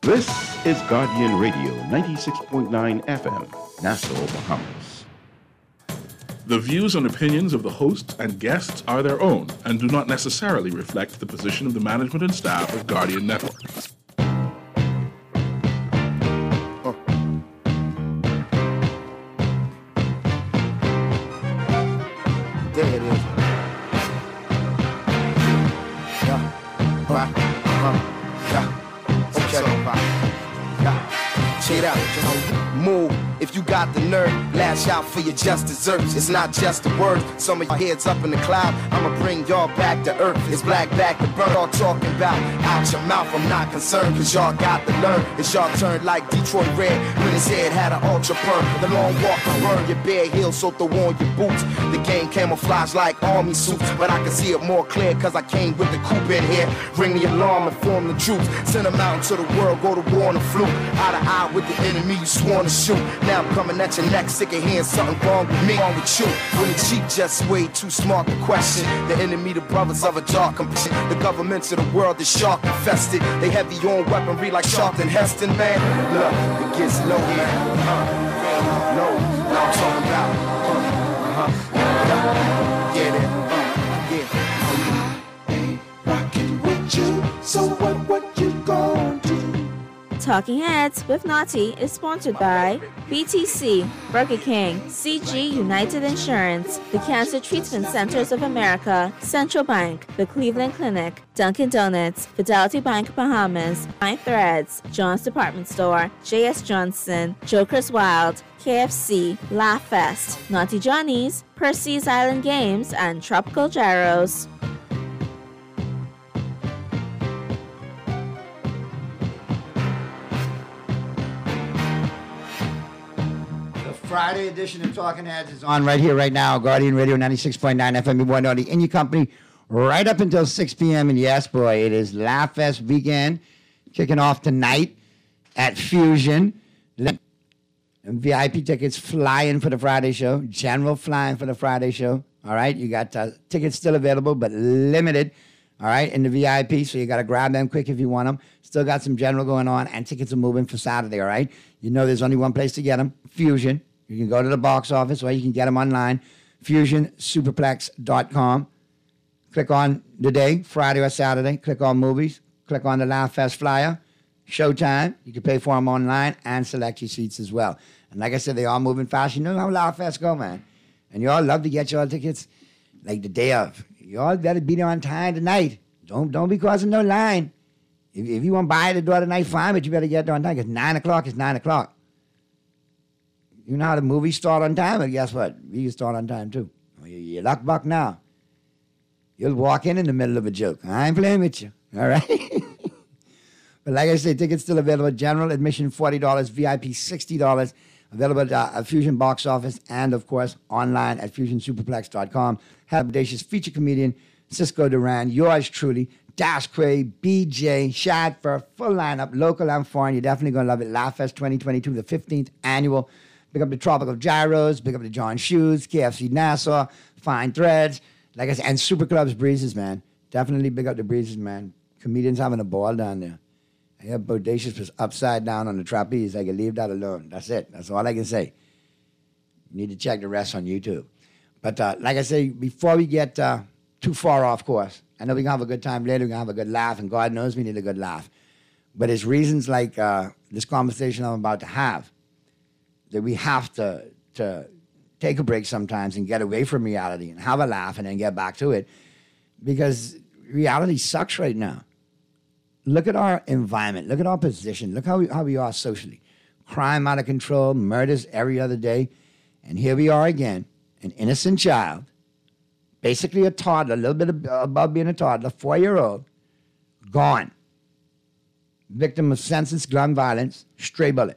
This is Guardian Radio 96.9 FM, Nassau, Bahamas. The views and opinions of the hosts and guests are their own and do not necessarily reflect the position of the management and staff of Guardian Network. There it is. Yeah. Right. Yeah. Okay. Yeah. Check it out. Move. If you got the nerve, lash out for your just desserts. It's not just a word. Some of your heads up in the cloud. I'ma bring y'all back to earth. It's black back to burn. All talking about out your mouth. I'm not concerned, cause y'all got the nerve. It's y'all turn like Detroit Red when his head had an ultra perm. The long walk will burn your bare heels, so throw on your boots. The game camouflage like army suits, but I can see it more clear cause I came with the coupe in here. Ring the alarm and form the troops. Send them out into the world, go to war on the fluke. Eye to eye with the enemy you sworn to shoot. Now I'm coming at your neck, sick of hearing something wrong with me, wrong with you. When the cheap just way too smart to question. The enemy, the brothers of a dark complexion. The governments of the world is shark infested. They heavy on weaponry like Sharpton Heston, man. Look, it gets low here. No, now I'm talking about. Get it. Yeah. Ain't rocking with you, so what you gonna do? Talking Heads with Naughty is sponsored by BTC, Burger King, CG United Insurance, the Cancer Treatment Centers of America, Central Bank, the Cleveland Clinic, Dunkin' Donuts, Fidelity Bank Bahamas, Fine Threads, John's Department Store, J.S. Johnson, Joker's Wild, KFC, Laugh Fest, Naughty Johnny's, Percy's Island Games, and Tropical Gyros. Friday edition of Talking Heads is on right here, right now. Guardian Radio 96.9 FM. One Naughty in your company right up until 6 p.m. And yes, boy, it is Laugh Fest weekend kicking off tonight at Fusion. And VIP tickets flying for the Friday show. General flying for the Friday show. All right, you got tickets still available, but limited. All right, in the VIP, so you got to grab them quick if you want them. Still got some General going on, and tickets are moving for Saturday. All right, you know there's only one place to get them: Fusion. You can go to the box office or you can get them online, fusionsuperplex.com. Click on the day, Friday or Saturday. Click on movies. Click on the Laugh Fest flyer. Showtime. You can pay for them online and select your seats as well. And like I said, they are moving fast. You know how Laugh Fest go, man. And you all love to get your tickets like the day of. You all better be there on time tonight. Don't be causing no line. If you want to buy at the door tonight, fine, but you better get there on time because 9 o'clock is 9 o'clock. You know how the movies start on time, but guess what? We start on time, too. You're luck buck now. You'll walk in the middle of a joke. I ain't playing with you, all right? But like I said, tickets still available. General admission, $40. VIP, $60. Available at Fusion box office and, of course, online at fusionsuperplex.com. Have audacious feature comedian Cisco Duran, yours truly, Dash Quay, BJ, Shad for a full lineup, local and foreign. You're definitely going to love it. Laugh Fest 2022, the 15th annual. Pick up the Tropical Gyros, pick up the John Shoes, KFC Nassau, Fine Threads, like I said, and Super Clubs Breezes, man. Definitely pick up the Breezes, man. Comedians having a ball down there. I hear Bodacious was upside down on the trapeze. I can leave that alone. That's it. That's all I can say. You need to check the rest on YouTube. But like I say, before we get too far off course, I know we're going to have a good time later. We're going to have a good laugh, and God knows we need a good laugh. But it's reasons like this conversation I'm about to have that we have to take a break sometimes and get away from reality and have a laugh and then get back to it, because reality sucks right now. Look at our environment. Look at our position. Look how we are socially. Crime out of control, murders every other day. And here we are again, an innocent child, basically a toddler, a little bit above being a toddler, 4-year-old, gone. Victim of senseless gun violence, stray bullet.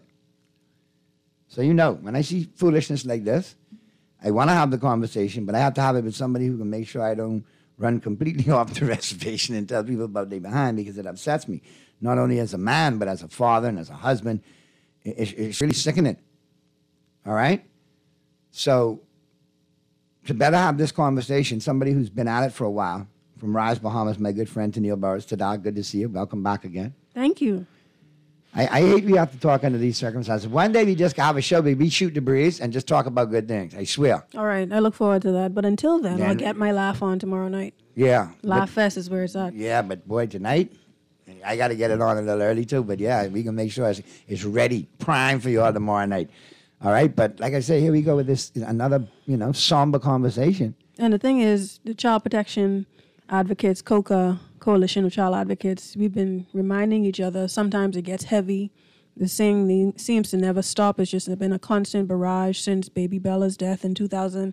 So you know, when I see foolishness like this, I want to have the conversation, but I have to have it with somebody who can make sure I don't run completely off the reservation and tell people about they behind, because it upsets me, not only as a man, but as a father and as a husband. It's really sickening. All right? So to better have this conversation, somebody who's been at it for a while, from Rise, Bahamas, my good friend Tennille Burris. Tada, good to see you. Welcome back again. Thank you. I hate we have to talk under these circumstances. One day we just have a show where we shoot the breeze and just talk about good things. I swear. All right, I look forward to that. But until then, I'll get my laugh on tomorrow night. Yeah. Laugh Fest is where it's at. Yeah, but boy, tonight, I got to get it on a little early too. But yeah, we can make sure it's ready, prime for you all tomorrow night. All right, but like I say, here we go with this another somber conversation. And the thing is, the Child Protection Advocates, COCA, Coalition of Child Advocates, we've been reminding each other. Sometimes it gets heavy. The thing seems to never stop. It's just been a constant barrage since Baby Bella's death in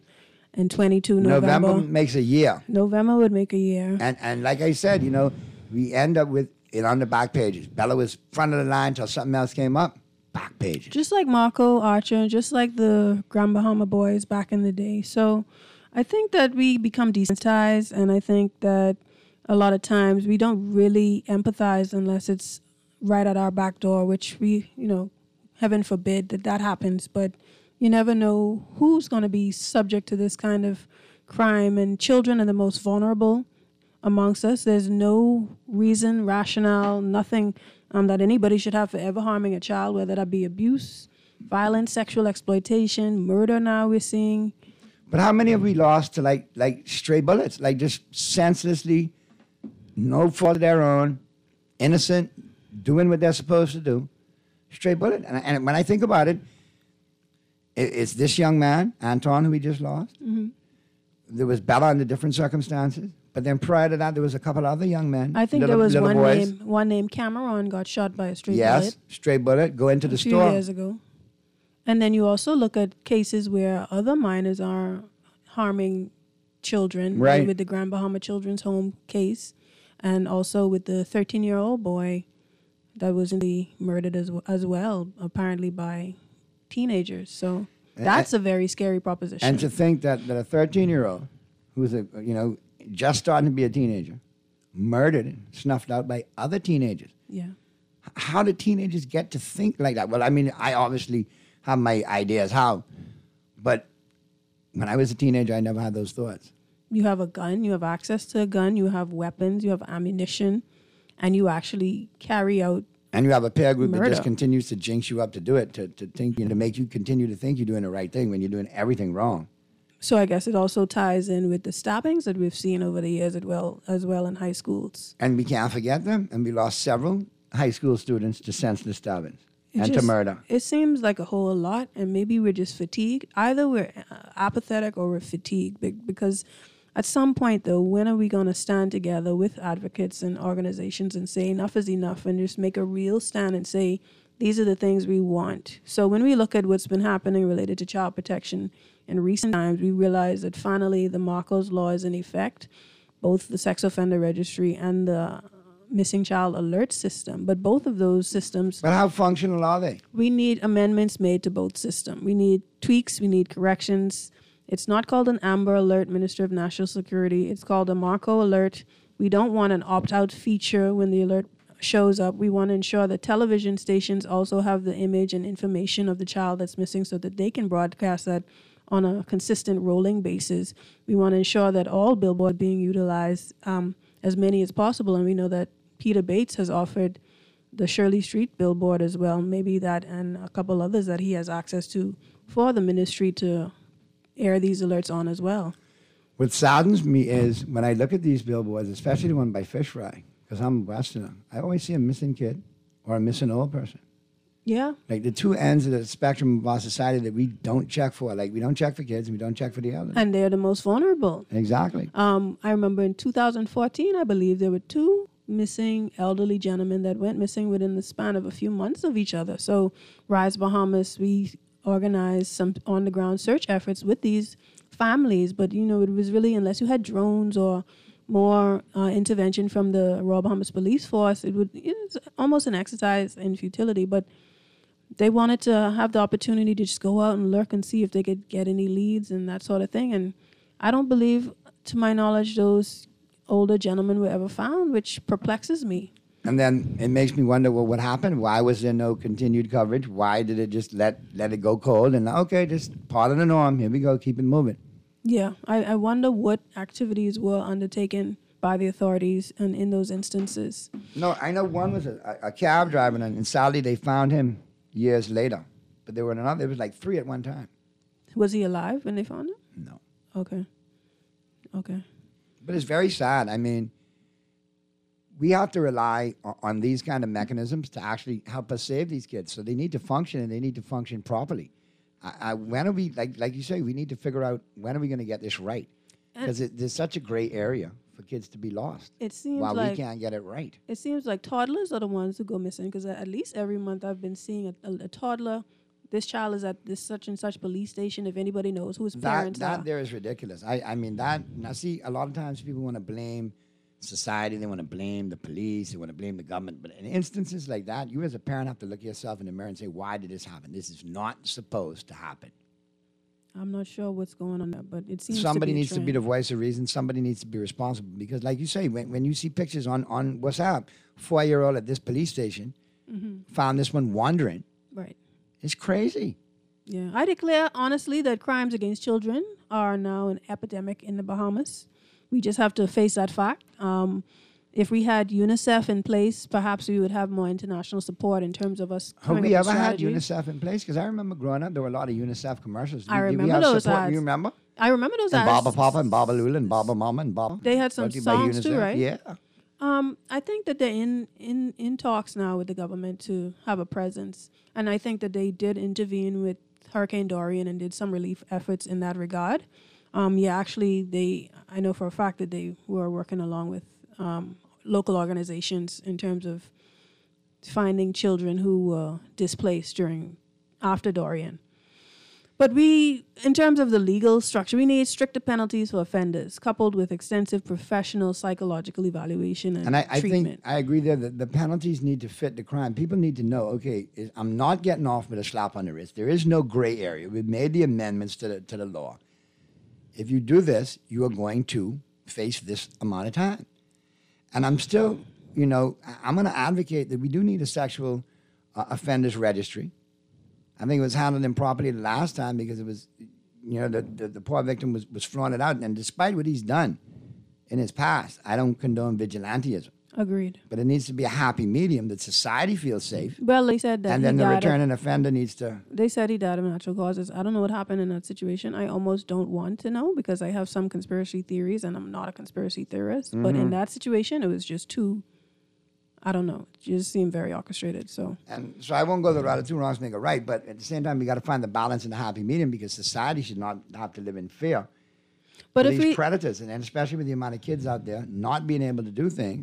2022, November. November makes a year. November would make a year. And like I said, we end up with it on the back pages. Bella was front of the line till something else came up. Back pages. Just like Marco Archer, just like the Grand Bahama Boys back in the day. So I think that we become desensitized, and I think that a lot of times we don't really empathize unless it's right at our back door, which we, heaven forbid that happens. But you never know who's going to be subject to this kind of crime, and children are the most vulnerable amongst us. There's no reason, rationale, nothing that anybody should have for ever harming a child, whether that be abuse, violence, sexual exploitation, murder now we're seeing. But how many have we lost to like stray bullets, like just senselessly, no fault of their own, innocent, doing what they're supposed to do, stray bullet. And when I think about it, it's this young man, Anton, who we just lost. Mm-hmm. There was Bella under different circumstances. But then prior to that, there was a couple other young men. I think there was one named Cameron got shot by a stray bullet. Yes, stray bullet, go into the store. A few years ago. And then you also look at cases where other minors are harming children, right, with the Grand Bahama Children's Home case, and also with the 13-year-old boy that was murdered as well, apparently by teenagers. So that's a very scary proposition. And to think that a 13-year-old who's just starting to be a teenager, murdered and snuffed out by other teenagers. Yeah. How do teenagers get to think like that? Well, I mean, I obviously have my ideas how, but when I was a teenager, I never had those thoughts. You have a gun, you have access to a gun, you have weapons, you have ammunition, and you actually carry out and you have a peer group murder. That just continues to jinx you up to do it, to think, to make you continue to think you're doing the right thing when you're doing everything wrong. So I guess it also ties in with the stabbings that we've seen over the years as well in high schools. And we can't forget them. And we lost several high school students to senseless stabbings to murder. It seems like a whole lot, and maybe we're just fatigued. Either we're apathetic or we're fatigued, because at some point, though, when are we going to stand together with advocates and organizations and say enough is enough and just make a real stand and say these are the things we want? So when we look at what's been happening related to child protection in recent times, we realize that finally the Marcos law is in effect, both the sex offender registry and the missing child alert system. But both of those systems... But how functional are they? We need amendments made to both systems. We need tweaks. We need corrections. It's not called an Amber Alert, Minister of National Security. It's called a Marco Alert. We don't want an opt-out feature when the alert shows up. We want to ensure that television stations also have the image and information of the child that's missing so that they can broadcast that on a consistent rolling basis. We want to ensure that all billboards being utilized, as many as possible. And we know that Peter Bates has offered the Shirley Street billboard as well, maybe that and a couple others that he has access to for the ministry to air these alerts on as well. What saddens me is when I look at these billboards, especially the one by Fish Fry, because I'm a Westerner, I always see a missing kid or a missing old person. Yeah. Like the two ends of the spectrum of our society that we don't check for. Like we don't check for kids and we don't check for the elders. And they're the most vulnerable. Exactly. I remember in 2014, I believe, there were two missing elderly gentlemen that went missing within the span of a few months of each other. So Rise Bahamas, we organized some on-the-ground search efforts with these families. But, it was really, unless you had drones or more intervention from the Royal Bahamas Police Force, it's almost an exercise in futility. But they wanted to have the opportunity to just go out and lurk and see if they could get any leads and that sort of thing. And I don't believe, to my knowledge, those older gentlemen were ever found, which perplexes me. And then it makes me wonder, well, what happened? Why was there no continued coverage? Why did it just let it go cold? And okay, just part of the norm. Here we go, keep it moving. Yeah, I wonder what activities were undertaken by the authorities and in those instances. No, I know one was a cab driver, and sadly they found him years later. But there were another. There was like 3 at one time. Was he alive when they found him? No. Okay. But it's very sad. I mean, we have to rely on these kind of mechanisms to actually help us save these kids. So they need to function, and they need to function properly. When are we, like you say, we need to figure out when are we going to get this right? Because there's such a gray area for kids to be lost. It seems while like we can't get it right. It seems like toddlers are the ones who go missing, because at least every month I've been seeing a toddler. This child is at this such and such police station. If anybody knows who his parents are. That there is ridiculous. I mean, now see, a lot of times people want to blame society, they want to blame the police, they want to blame the government. But in instances like that, you as a parent have to look yourself in the mirror and say, why did this happen? This is not supposed to happen. I'm not sure what's going on there, but it seems somebody to be needs to be the voice of reason. Somebody needs to be responsible. Because like you say, when you see pictures on WhatsApp, 4-year-old at this police station found this one wandering. Right. It's crazy. Yeah. I declare, honestly, that crimes against children are now an epidemic in the Bahamas. We just have to face that fact. If we had UNICEF in place, perhaps we would have more international support in terms of us. Have we ever had strategies. UNICEF in place? Because I remember growing up, there were a lot of UNICEF commercials. I Did we remember have those support? ads. You remember? I remember those And ads. Baba Papa and Baba Lula and Baba Mama and Baba. They had some Brought to you by songs too, UNICEF. right? Yeah. I think that they're in talks now with the government to have a presence. And I think that they did intervene with Hurricane Dorian and did some relief efforts in that regard. Actually, I know for a fact that they were working along with local organizations in terms of finding children who were displaced after Dorian. But in terms of the legal structure, we need stricter penalties for offenders, coupled with extensive professional psychological evaluation and I treatment. think I agree there that the penalties need to fit the crime. People need to know, okay, I'm not getting off with a slap on the wrist. There is no gray area. We've made the amendments to the law. If you do this, you are going to face this amount of time. And I'm still, I'm going to advocate that we do need a sexual offenders registry. I think it was handled improperly the last time because it was, the poor victim was flaunted out. And despite what he's done in his past, I don't condone vigilantism. Agreed. But it needs to be a happy medium that society feels safe. Well, they said that And then the returning offender needs to... They said he died of natural causes. I don't know what happened in that situation. I almost don't want to know because I have some conspiracy theories and I'm not a conspiracy theorist. But in that situation, it was just I don't know. It just seemed very orchestrated. So I won't go the route of two wrongs make a right, but at the same time, we got to find the balance in the happy medium because society should not have to live in fear. But of if these predators, and especially with the amount of kids out there not being able to do things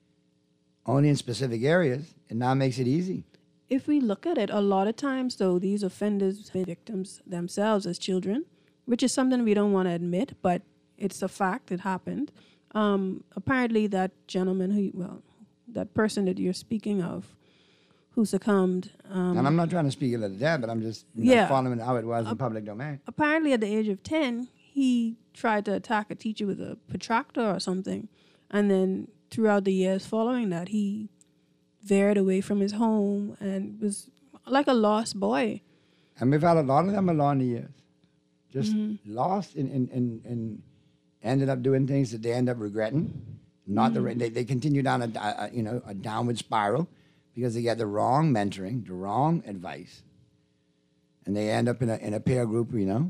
only in specific areas, it now makes it easy. If we look at it, a lot of times, though, these offenders are victims themselves as children, which is something we don't want to admit, but it's a fact. It happened. Apparently, that gentleman that person that you're speaking of, who succumbed. And I'm not trying to speak ill of the dead, but I'm just following how it was in public domain. Apparently, at the age of 10, he tried to attack a teacher with a protractor or something, and then throughout the years following that, he veered away from his home and was like a lost boy. And we've had a lot of them along the years, just lost and ended up doing things that they end up regretting. Not they continue down a downward spiral because they get the wrong mentoring, the wrong advice, and they end up in a peer group,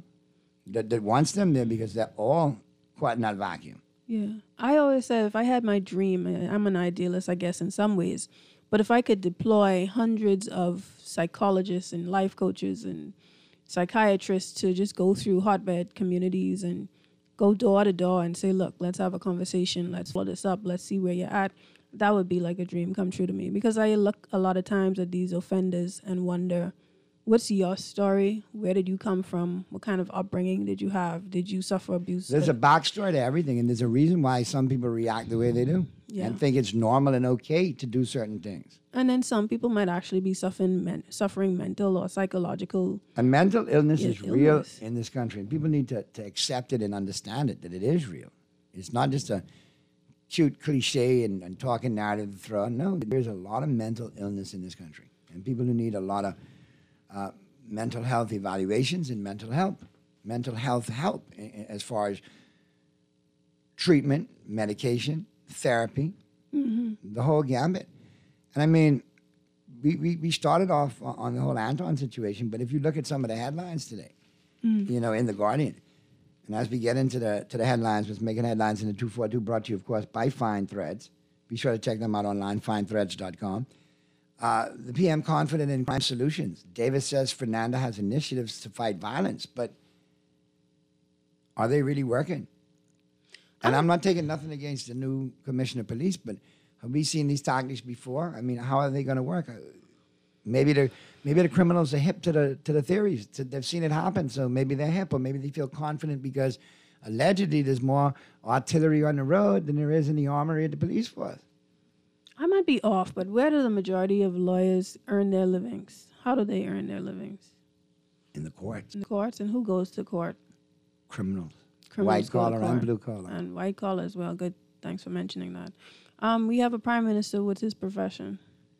that wants them there because they're all caught in that vacuum. Yeah. I always said if I had my dream, I'm an idealist, I guess, in some ways, but if I could deploy hundreds of psychologists and life coaches and psychiatrists to just go through hotbed communities and go door to door and say, look, let's have a conversation, let's follow this up, let's see where you're at, that would be like a dream come true to me. Because I look a lot of times at these offenders and wonder, what's your story? Where did you come from? What kind of upbringing did you have? Did you suffer abuse? There's a backstory to everything, and there's a reason why some people react the way they do and think it's normal and okay to do certain things. And then some people might actually be suffering mental or psychological. And mental illness is real in this country, and people need to accept it and understand it, that it is real. It's not just a cute cliche and talking narrative to throw. No, there's a lot of mental illness in this country, and people who need a lot of mental health evaluations and mental health help as far as treatment, medication, therapy, the whole gambit. And I mean, we started off on the whole Anton situation, but if you look at some of the headlines today, you know, in The Guardian, and as we get into the headlines, what's making headlines in the 242, brought to you, of course, by Fine Threads. Be sure to check them out online, finethreads.com. The PM confident in crime solutions. Davis says Fernanda has initiatives to fight violence, but are they really working? And I'm not taking nothing against the new commissioner of police, but have we seen these tactics before? I mean, how are they going to work? Maybe the criminals are hip to the theories. They've seen it happen, so maybe they're hip, or maybe they feel confident because allegedly there's more artillery on the road than there is in the armory of the police force. I might be off, but where do the majority of lawyers earn their livings? How do they earn their livings? In the courts. In the courts, and who goes to court? Criminals. Criminals White go to collar and court. blue collar. And white collar as well. Good. Thanks for mentioning that. We have a prime minister. What's his profession?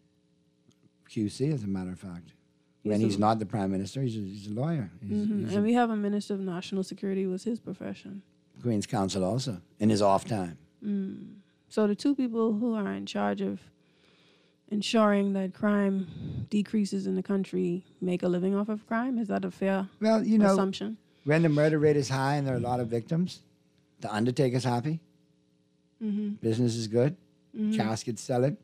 QC, as a matter of fact. When he's not the prime minister, he's a lawyer. He's And we have a minister of national security. What's his profession? Queen's Counsel also, in his off time. So the two people who are in charge of ensuring that crime decreases in the country make a living off of crime? Is that a fair Well, you know, assumption? when the murder rate is high and there are a lot of victims, the undertaker's happy. Business is good. Caskets selling.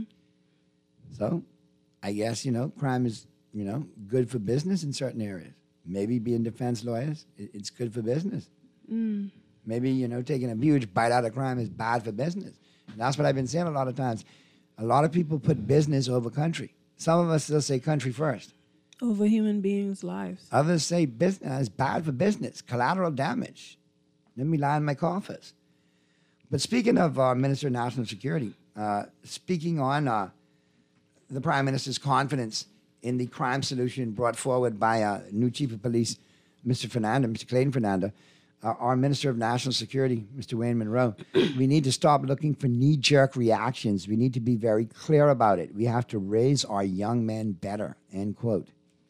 So I guess, you know, crime is, you know, good for business in certain areas. Maybe being defense lawyers, it's good for business. Maybe, you know, taking a huge bite out of crime is bad for business. And that's what I've been saying a lot of times. A lot of people put business over country. Some of us still say country first. Over human beings' lives. Others say business is bad for business, collateral damage. Let me lie in my coffers. But speaking of Minister of National Security, speaking on the Prime Minister's confidence in the crime solution brought forward by new Chief of Police, Mr. Clayton Fernanda, our Minister of National Security, Mr. Wayne Monroe, we need to stop looking for knee-jerk reactions. We need to be very clear about it. We have to raise our young men better, end quote.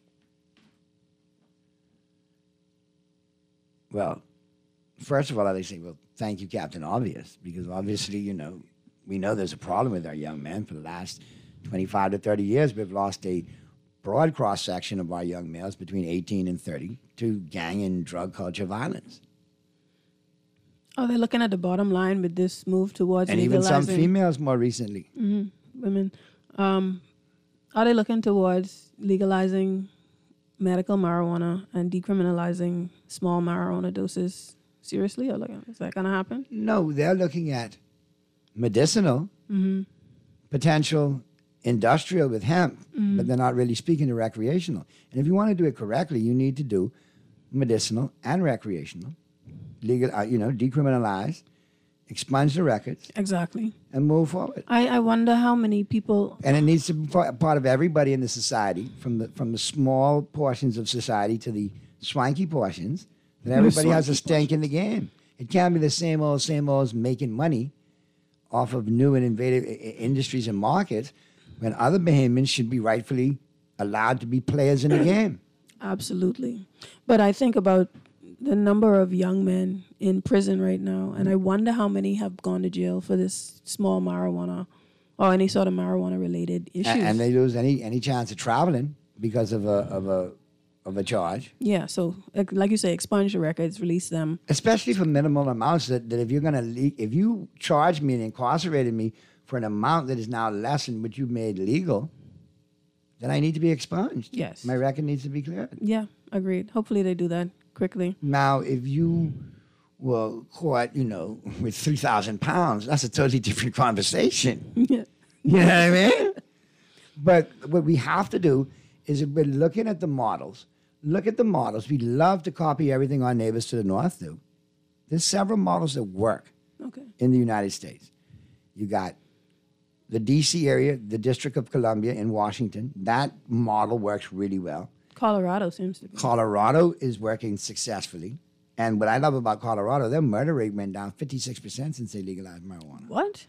Well, first of all, I'd say, well, thank you, Captain Obvious, because obviously, you know, we know there's a problem with our young men. For the last 25 to 30 years, we've lost a broad cross-section of our young males between 18 and 30 to gang and drug culture violence. Are they looking at the bottom line with this move towards And even legalizing some females more recently. women? Are they looking towards legalizing medical marijuana and decriminalizing small marijuana doses seriously? Or is that going to happen? No, they're looking at medicinal, potential industrial with hemp, but they're not really speaking to recreational. And if you want to do it correctly, you need to do medicinal and recreational, legal, decriminalize, expunge the records, Exactly. and move forward. I wonder how many people. And it needs to be part of everybody in the society, from the small portions of society to the swanky portions, that everybody has a stake in the game. It can't be the same old making money off of new and innovative industries and markets when other Bahamians should be rightfully allowed to be players in the game. Absolutely. But I think about the number of young men in prison right now, and I wonder how many have gone to jail for this small marijuana or any sort of marijuana-related issues. And they lose any chance of traveling because of a charge. Yeah, so like you say, expunge the records, release them. Especially for minimal amounts that if you're going to if you charge me and incarcerated me for an amount that is now less than what you made legal, then I need to be expunged. Yes. My record needs to be cleared. Yeah, agreed. Hopefully they do that quickly. Now, if you were caught, with 3,000 pounds, that's a totally different conversation. Yeah. You know what I mean? But what we have to do is, if we're looking at the models, look at the models. We love to copy everything our neighbors to the north do. There's several models that work in the United States. You got the D.C. area, the District of Columbia in Washington. That model works really well. Colorado seems to be. Colorado is working successfully. And what I love about Colorado, their murder rate went down 56% since they legalized marijuana. What?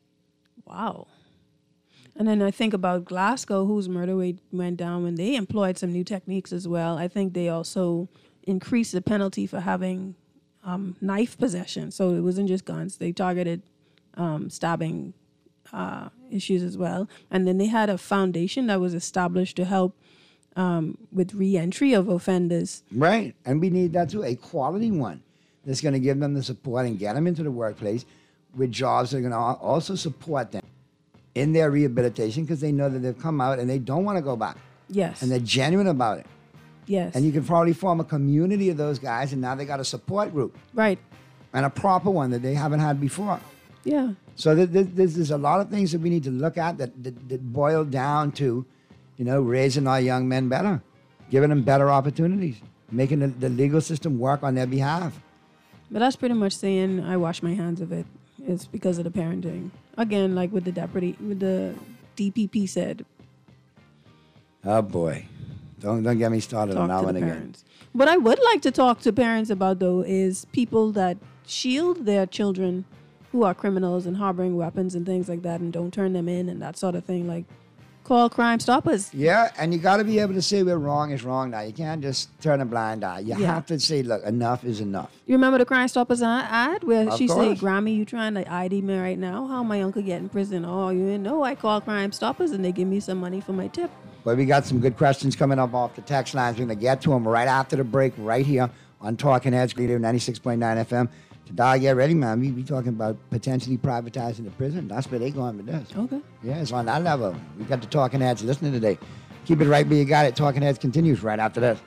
Wow. And then I think about Glasgow, whose murder rate went down when they employed some new techniques as well. I think they also increased the penalty for having knife possession. So it wasn't just guns. They targeted stabbing issues as well. And then they had a foundation that was established to help with re-entry of offenders. Right. And we need that too, a quality one that's going to give them the support and get them into the workplace with jobs that are going to also support them in their rehabilitation because they know that they've come out and they don't want to go back. Yes. And they're genuine about it. Yes. And you can probably form a community of those guys, and now they got a support group. Right. And a proper one that they haven't had before. Yeah. So there's a lot of things that we need to look at that boil down to, raising our young men better, giving them better opportunities, making the legal system work on their behalf. But that's pretty much saying I wash my hands of it. It's because of the parenting. Again, like with the DPP said. Oh boy. Don't get me started on that one again. Parents. What I would like to talk to parents about, though, is people that shield their children who are criminals and harboring weapons and things like that and don't turn them in and that sort of thing. Like, call Crime Stoppers. Yeah, and you got to be able to say where wrong is wrong now. You can't just turn a blind eye. You have to say, look, enough is enough. You remember the Crime Stoppers ad where Of she course. said, Grammy, you trying to ID me right now? How my uncle get in prison? Oh, you didn't know I call Crime Stoppers and they give me some money for my tip. But we got some good questions coming up off the text lines. We're going to get to them right after the break, right here on Talking Heads, Radio 96.9 FM. To die, get ready, man. We talking about potentially privatizing the prison. That's where they going with this. Okay. Yeah, it's on that level. We got the Talking Heads listening today. Keep it right where you got it. Talking Heads continues right after this.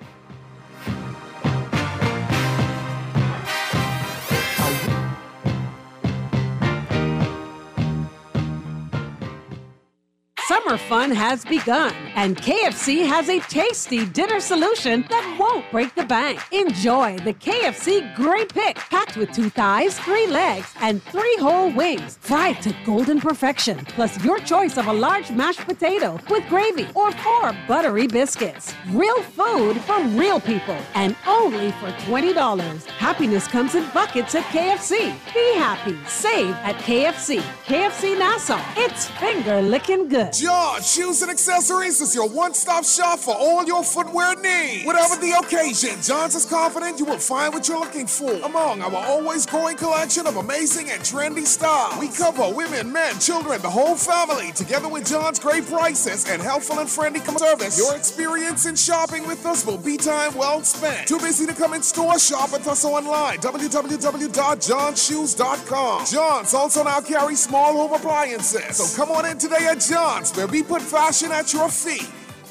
Summer fun has begun, and KFC has a tasty dinner solution that won't break the bank. Enjoy the KFC Great Pick, packed with 2 thighs, 3 legs, and 3 whole wings, fried to golden perfection, plus your choice of a large mashed potato with gravy or 4 buttery biscuits. Real food for real people, and only for $20. Happiness comes in buckets at KFC. Be happy. Save at KFC. KFC Nassau. It's finger-licking good. John Shoes and Accessories is your one-stop shop for all your footwear needs. Whatever the occasion, John's is confident you will find what you're looking for among our always growing collection of amazing and trendy styles. We cover women, men, children, the whole family, together with John's great prices and helpful and friendly service. Your experience in shopping with us will be time well spent. Too busy to come in store? Shop with us online, www.johnshoes.com. John's also now carries small home appliances. So come on in today at John's, where we put fashion at your feet.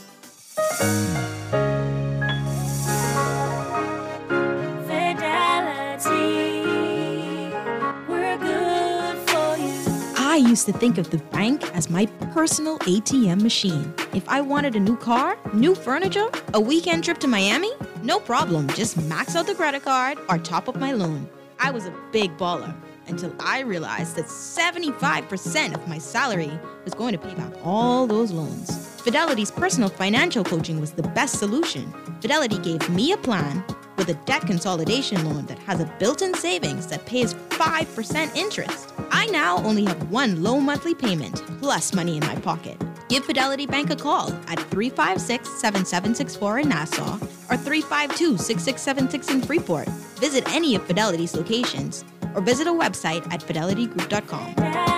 I used to think of the bank as my personal ATM machine. If I wanted a new car, new furniture, a weekend trip to Miami, no problem. Just max out the credit card or top up my loan. I was a big baller until I realized that 75% of my salary was going to pay back all those loans. Fidelity's personal financial coaching was the best solution. Fidelity gave me a plan with a debt consolidation loan that has a built-in savings that pays 5% interest. I now only have one low monthly payment, plus money in my pocket. Give Fidelity Bank a call at 356-7764 in Nassau or 352-6676 in Freeport. Visit any of Fidelity's locations or visit a website at fidelitygroup.com.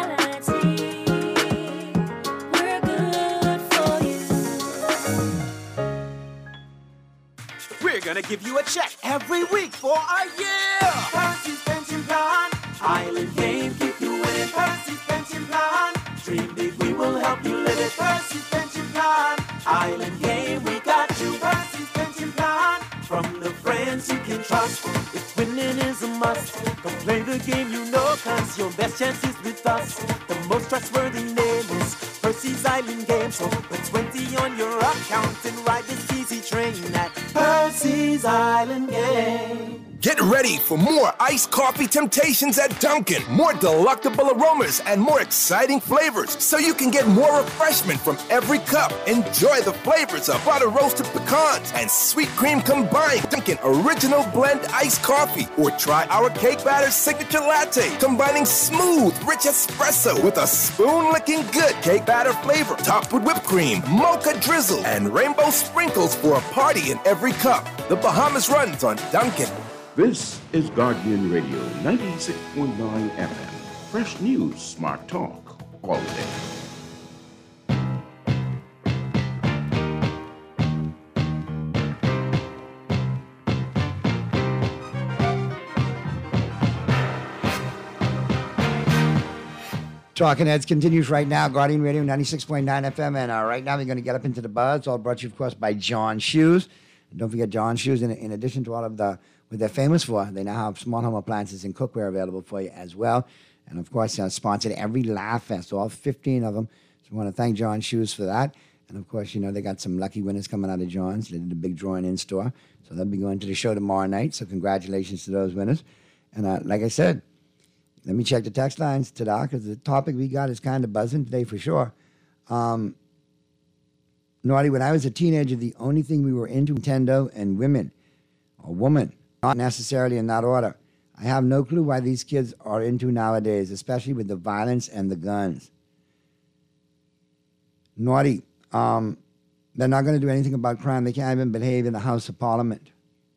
We're gonna give you a check every week for a year. Percy's Pension Plan. Island Game, keep you winning. Percy's Pension Plan. Dream big, we will help you live it. Percy's Pension Plan. Island Game, we got you. Percy's Pension Plan. From the friends you can trust. If winning is a must, come play the game you know, cause your best chance is with us. The most trustworthy name is Percy's Island Game. So put 20 on your account and ride this easy train at Percy's Island Game. Get ready for more iced coffee temptations at Dunkin'. More delectable aromas and more exciting flavors, so you can get more refreshment from every cup. Enjoy the flavors of butter roasted pecans and sweet cream combined. Dunkin' Original Blend Iced Coffee. Or try our Cake Batter Signature Latte, combining smooth, rich espresso with a spoon-licking good cake batter flavor, topped with whipped cream, mocha drizzle, and rainbow sprinkles for a party in every cup. The Bahamas runs on Dunkin'. This is Guardian Radio 96.9 FM, Fresh news, smart talk, all day. Talking Heads continues right now. Guardian Radio 96.9 FM. And right now we're going to get up into the buzz. All brought to you, of course, by John Shoes. And don't forget John Shoes, in addition to all of what they're famous for, they now have smart home appliances and cookware available for you as well. And, of course, sponsored every Laugh Fest, all 15 of them. So I want to thank John Shoes for that. And, of course, they got some lucky winners coming out of John's. They did a big drawing in store. So they'll be going to the show tomorrow night. So congratulations to those winners. And like I said, let me check the text lines today, because the topic we got is kind of buzzing today for sure. Naughty, when I was a teenager, the only thing we were into Nintendo and women, or woman, not necessarily in that order. I have no clue why these kids are into nowadays, especially with the violence and the guns. Naughty, they're not going to do anything about crime. They can't even behave in the House of Parliament.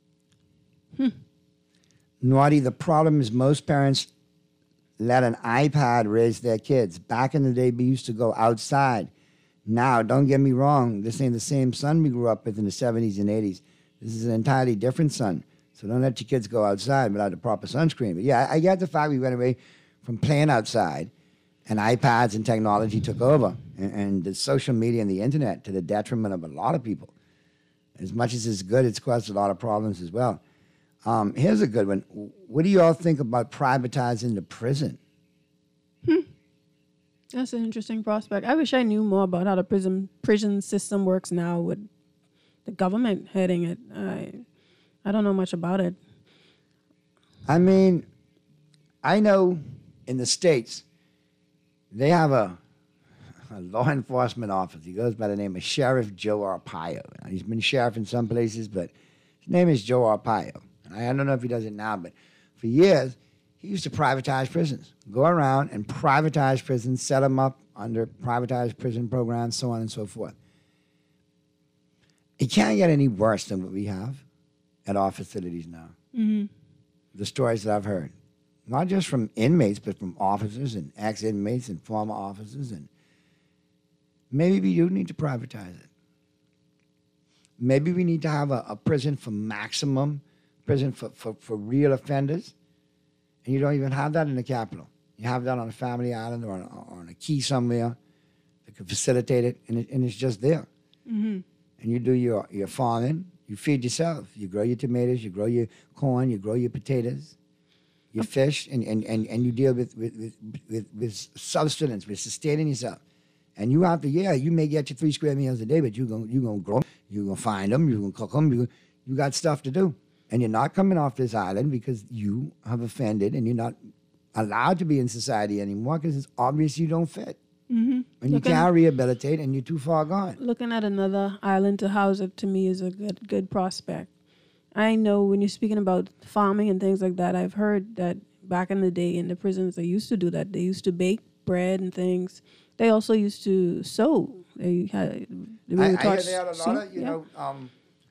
Naughty, the problem is most parents let an iPad raise their kids. Back in the day, we used to go outside. Now, don't get me wrong, this ain't the same son we grew up with in the 70s and 80s. This is an entirely different son. So don't let your kids go outside without the proper sunscreen. But yeah, I get the fact we went away from playing outside, and iPads and technology took over, and the social media and the internet to the detriment of a lot of people. As much as it's good, it's caused a lot of problems as well. Here's a good one. What do you all think about privatizing the prison? That's an interesting prospect. I wish I knew more about how the prison system works now with the government heading it. I don't know much about it. I mean, I know in the States, they have a law enforcement officer. He goes by the name of Sheriff Joe Arpaio. He's been sheriff in some places, but his name is Joe Arpaio. I don't know if he does it now, but for years, he used to privatize prisons. Go around and privatize prisons, set them up under privatized prison programs, so on and so forth. It can't get any worse than what we have at our facilities now. Mm-hmm. The stories that I've heard, not just from inmates, but from officers and ex-inmates and former officers. And maybe we do need to privatize it. Maybe we need to have a prison for maximum, prison for real offenders. And you don't even have that in the capital. You have that on a family island or on a key somewhere that could facilitate it, and it's just there. Mm-hmm. And you do your farming. You feed yourself. You grow your tomatoes. You grow your corn. You grow your potatoes. You fish, and you deal with subsistence, with sustaining yourself. And you out there, you may get your 3 square meals a day, but you're gonna grow. You're gonna find them. You're gonna cook them. You got stuff to do. And you're not coming off this island because you have offended and you're not allowed to be in society anymore because it's obvious you don't fit. Mm-hmm. And you can't rehabilitate and you're too far gone. Looking at another island to house it, to me, is a good prospect. I know when you're speaking about farming and things like that, I've heard that back in the day in the prisons, they used to do that. They used to bake bread and things. They also used to sew. They had, I hear they had a lot of,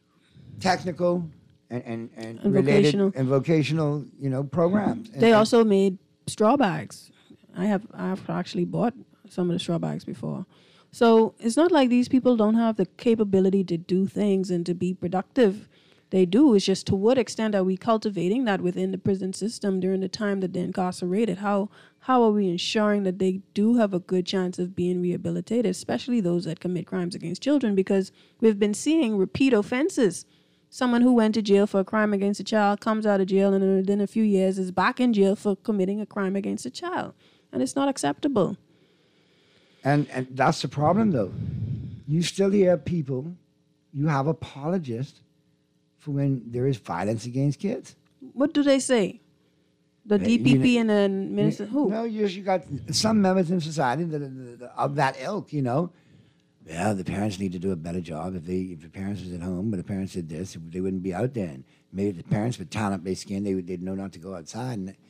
technical and related vocational. And vocational, programs. They also made straw bags. I've actually bought some of the straw bags before. So it's not like these people don't have the capability to do things and to be productive. They do. It's just to what extent are we cultivating that within the prison system during the time that they're incarcerated? How are we ensuring that they do have a good chance of being rehabilitated, especially those that commit crimes against children? Because we've been seeing repeat offenses. Someone who went to jail for a crime against a child comes out of jail and within a few years is back in jail for committing a crime against a child. And it's not acceptable. And that's the problem, though. You still hear people, you have apologists for when there is violence against kids. What do they say? The DPP and the minister, who? No, you got some members in society that of that ilk, Well, the parents need to do a better job. If the parents was at home, but the parents did this, they wouldn't be out there. And maybe the parents would tan up their skin. They'd know not to go outside. And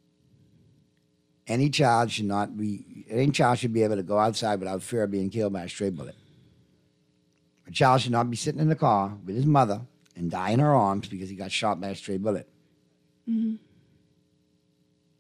any child should be able to go outside without fear of being killed by a stray bullet. A child should not be sitting in the car with his mother and die in her arms because he got shot by a stray bullet. Mm-hmm.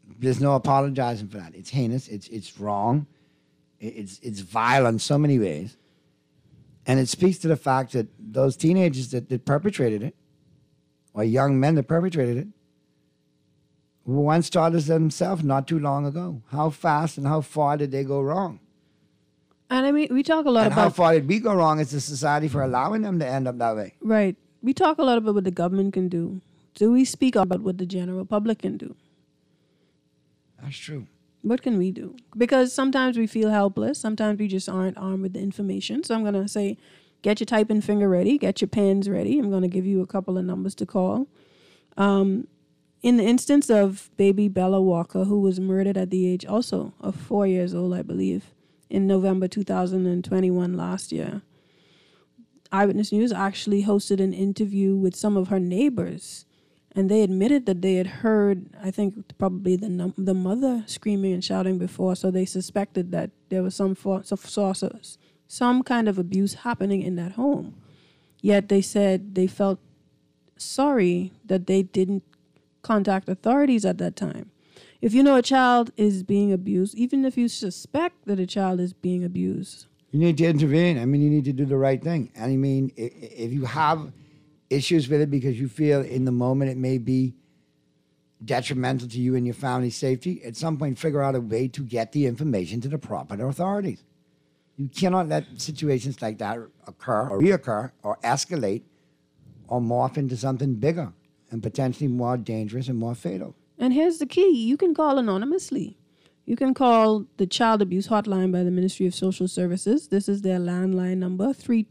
There's no apologizing for that. It's heinous. It's wrong. It's vile in so many ways. And it speaks to the fact that those teenagers that perpetrated it, or young men that perpetrated it, were once toddlers themselves not too long ago. How fast and how far did they go wrong? And I mean, we talk a lot And about... how far did we go wrong as a society for allowing them to end up that way? Right. We talk a lot about what the government can do. Do we speak about what the general public can do? That's true. What can we do? Because sometimes we feel helpless. Sometimes we just aren't armed with the information. So I'm going to say, get your typing finger ready. Get your pens ready. I'm going to give you a couple of numbers to call. In the instance of baby Bella Walker, who was murdered at the age also of 4 years old, I believe, in November 2021 last year, Eyewitness News actually hosted an interview with some of her neighbors. And they admitted that they had heard, I think, probably the mother screaming and shouting before. So they suspected that there was some kind of abuse happening in that home. Yet they said they felt sorry that they didn't contact authorities at that time. If you know a child is being abused, even if you suspect that a child is being abused, you need to intervene. I mean, you need to do the right thing. And I mean, if you have issues with it because you feel in the moment it may be detrimental to you and your family's safety, at some point figure out a way to get the information to the proper authorities. You cannot let situations like that occur or reoccur or escalate or morph into something bigger and potentially more dangerous and more fatal. And here's the key. You can call anonymously. You can call the Child Abuse Hotline by the Ministry of Social Services. This is their landline number,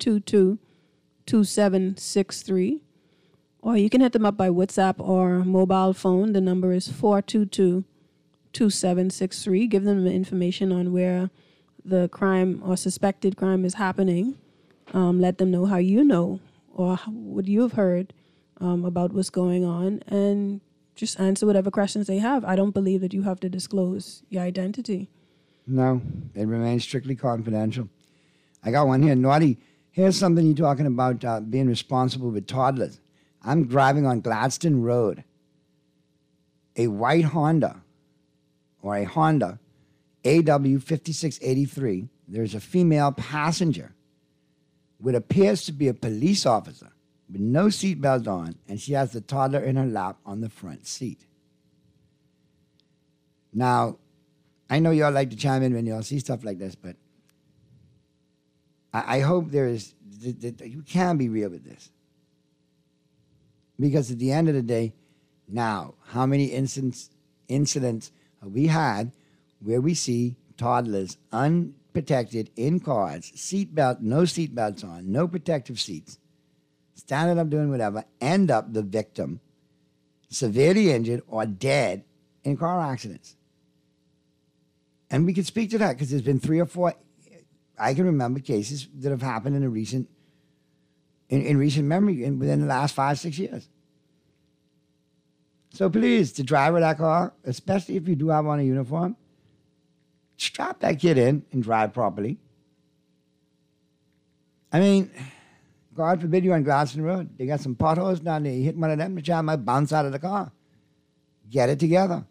322-2763. Or you can hit them up by WhatsApp or mobile phone. The number is 422-2763. Give them the information on where the crime or suspected crime is happening. Let them know how you know or what you've heard about what's going on, and just answer whatever questions they have. I don't believe that you have to disclose your identity. No, it remains strictly confidential. I got one here. Naughty, here's something you're talking about being responsible with toddlers. I'm driving on Gladstone Road. A white Honda, or a Honda AW5683, there's a female passenger what appears to be a police officer with no seatbelt on, and she has the toddler in her lap on the front seat. Now, I know y'all like to chime in when y'all see stuff like this, but I hope you can be real with this. Because at the end of the day, now, how many incidents have we had where we see toddlers unprotected in cars, no seatbelts on, no protective seats, standing up doing whatever, end up the victim severely injured or dead in car accidents. And we can speak to that because there's been 3 or 4, I can remember cases that have happened in recent memory within the last 5-6 years. So please, the driver of that car, especially if you do have on a uniform, strap that kid in and drive properly. I mean, God forbid you on Gladstone Road. They got some potholes down there. You hit one of them, the child might bounce out of the car. Get it together.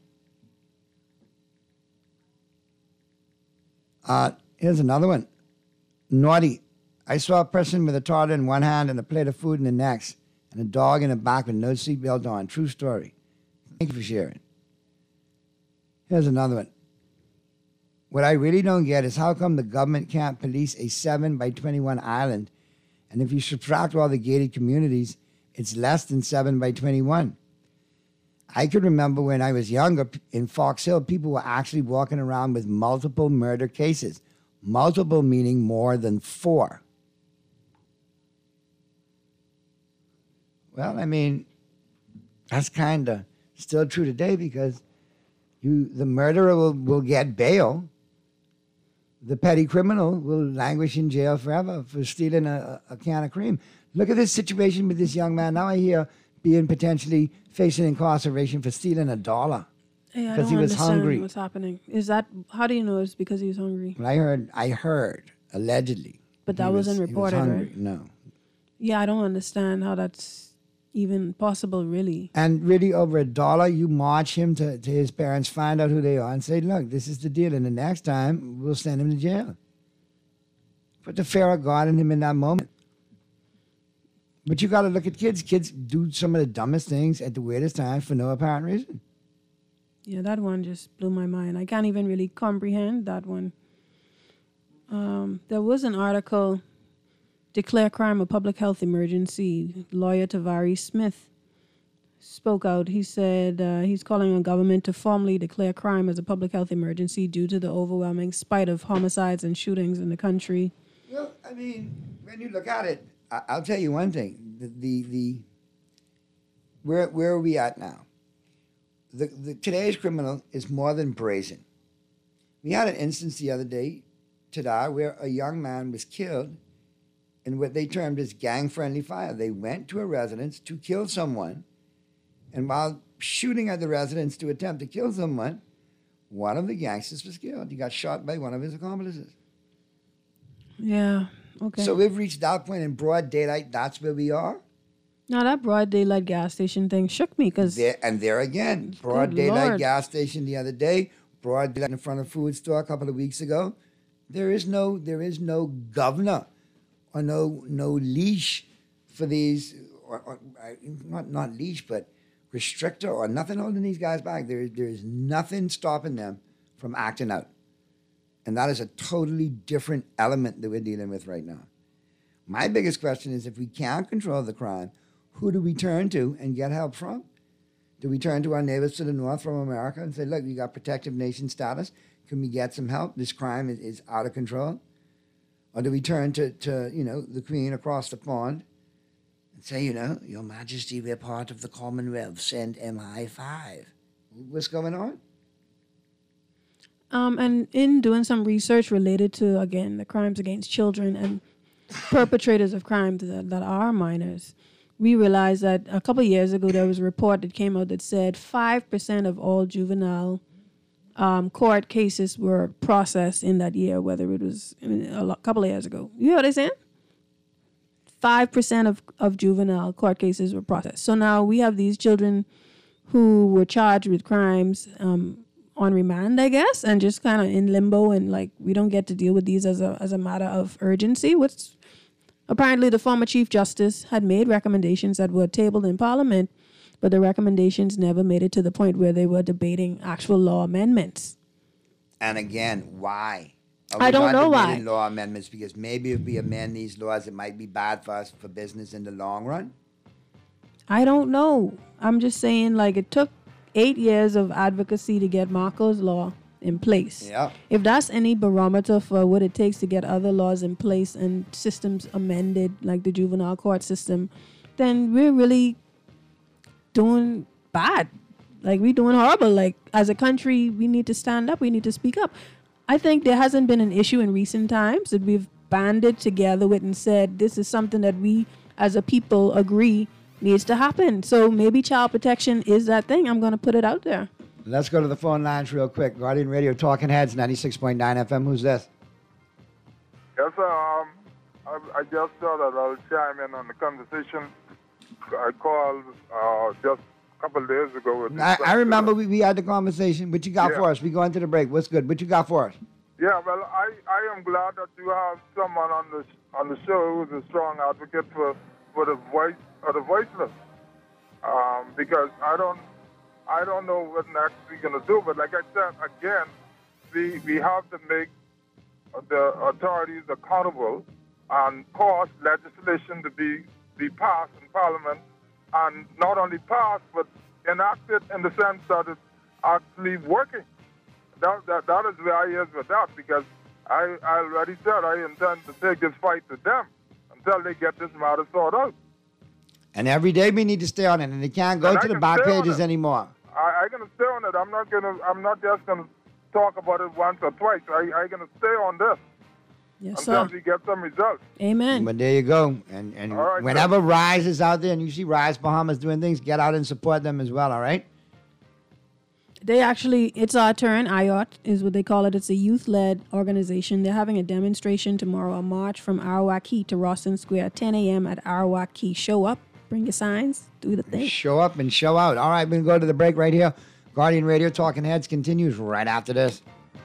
Here's another one. Naughty. I saw a person with a toddler in one hand and a plate of food in the next, and a dog in the back with no seatbelt on. True story. Thank you for sharing. Here's another one. What I really don't get is how come the government can't police a 7x21 island, and if you subtract all the gated communities, it's less than 7x21. I could remember when I was younger in Fox Hill, people were actually walking around with multiple murder cases. Multiple meaning more than 4. Well, I mean, that's kind of still true today because the murderer will get bail. The petty criminal will languish in jail forever for stealing a can of cream. Look at this situation with this young man. Now I hear being potentially facing incarceration for stealing $1 because he was hungry. What's happening? Is that, how do you know it's because he was hungry? Well, I heard allegedly. But that wasn't reported, right? No. Yeah, I don't understand how that's even possible, really. And really, over $1, you march him to his parents, find out who they are, and say, look, this is the deal. And the next time, we'll send him to jail. Put the fear of God in him in that moment. But you got to look at kids. Kids do some of the dumbest things at the weirdest times for no apparent reason. Yeah, that one just blew my mind. I can't even really comprehend that one. There was an article, Declare Crime a Public Health Emergency. Lawyer Tavares Smith spoke out. He said he's calling on government to formally declare crime as a public health emergency due to the overwhelming spate of homicides and shootings in the country. Well, I mean, when you look at it, I'll tell you one thing. Where are we at now? Today's criminal is more than brazen. We had an instance the other day, today, where a young man was killed in what they termed as gang-friendly fire. They went to a residence to kill someone, and while shooting at the residence to attempt to kill someone, one of the gangsters was killed. He got shot by one of his accomplices. Yeah, okay. So we've reached that point in broad daylight. That's where we are. Now, that broad daylight gas station thing shook me because... There again, broad daylight gas station the other day, broad daylight in front of food store a couple of weeks ago. There is no governor or no leash for these, or not leash, but restrictor or nothing holding these guys back. There is nothing stopping them from acting out. And that is a totally different element that we're dealing with right now. My biggest question is, if we can't control the crime, who do we turn to and get help from? Do we turn to our neighbors to the north from America and say, look, you got protective nation status. Can we get some help? This crime is out of control. Or do we turn to the Queen across the pond and say, Your Majesty, we're part of the Commonwealth. Send MI5. What's going on? And in doing some research related to, again, the crimes against children and perpetrators of crimes that are minors, we realized that a couple of years ago there was a report that came out that said 5% of all juvenile court cases were processed in that year, whether it was a couple of years ago. You know what I'm saying? 5% of juvenile court cases were processed. So now we have these children who were charged with crimes on remand, I guess, and just kind of in limbo, and like we don't get to deal with these as a matter of urgency. What's apparently the former Chief Justice had made recommendations that were tabled in Parliament, but the recommendations never made it to the point where they were debating actual law amendments. And again, why? I don't know why. Law amendments, because maybe if we amend these laws, it might be bad for us for business in the long run. I don't know. I'm just saying, like, it took 8 years of advocacy to get Marco's law in place. Yeah. If that's any barometer for what it takes to get other laws in place and systems amended, like the juvenile court system, then we're really doing bad. Like, we're doing horrible. Like, as a country, we need to stand up. We need to speak up. I think there hasn't been an issue in recent times that we've banded together with and said this is something that we as a people agree needs to happen. So maybe child protection is that thing. I'm going to put it out there. Let's go to the phone lines real quick. Guardian Radio, Talking Heads, 96.9 FM. Who's this? Yes, sir. I just thought that I'll chime in on the conversation. I called just a couple of days ago. I remember we had the conversation. What you got for us? We go into the break. What's good? What you got for us? Yeah, well, I am glad that you have someone on the show who's a strong advocate for the voice or the voiceless. Because I don't know what next we're gonna do. But like I said again, we have to make the authorities accountable and cause legislation to be passed in Parliament, and not only passed but enacted in the sense that it's actually working. That is where I is with that, because I already said I intend to take this fight to them until they get this matter sorted out. And every day we need to stay on it, and they can't go to the back pages anymore. I'm gonna stay on it. I'm not just gonna talk about it once or twice. I'm gonna stay on this until we get some results. Amen. But there you go. And right, whenever Rise is out there and you see Rise Bahamas doing things, get out and support them as well, all right? They actually, it's our turn. IOT is what they call it. It's a youth-led organization. They're having a demonstration tomorrow, a march from Arawak Key to Rawson Square, 10 a.m. at Arawak Key. Show up, Bring your signs. Do the thing. Show up and show out. All right, we're going to go to the break right here. Guardian Radio Talking Heads continues right after this.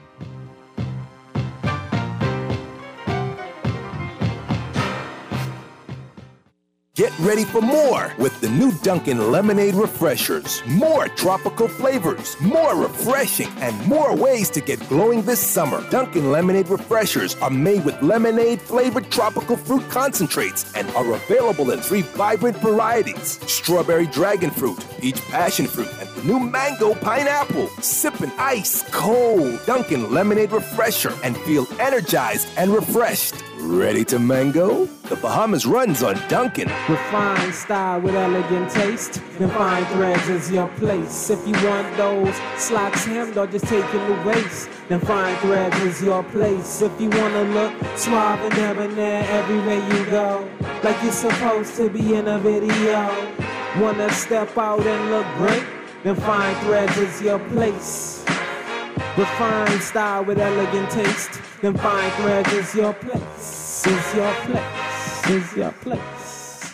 Get ready for more with the new Dunkin' Lemonade Refreshers. More tropical flavors, more refreshing, and more ways to get glowing this summer. Dunkin' Lemonade Refreshers are made with lemonade-flavored tropical fruit concentrates and are available in 3 vibrant varieties: strawberry dragon fruit, peach passion fruit, and the new mango pineapple. Sip an ice cold Dunkin' Lemonade Refresher and feel energized and refreshed. Ready to mango? The Bahamas runs on Dunkin'. Refined style with elegant taste. Then fine threads is your place. If you want those slacks hemmed or just taking the waist, then fine threads is your place. If you wanna look suave and debonair everywhere you go, like you're supposed to be in a video, wanna step out and look great, then fine threads is your place. Refined style with elegant taste. Then fine threads is your place. Is your place. Is your place.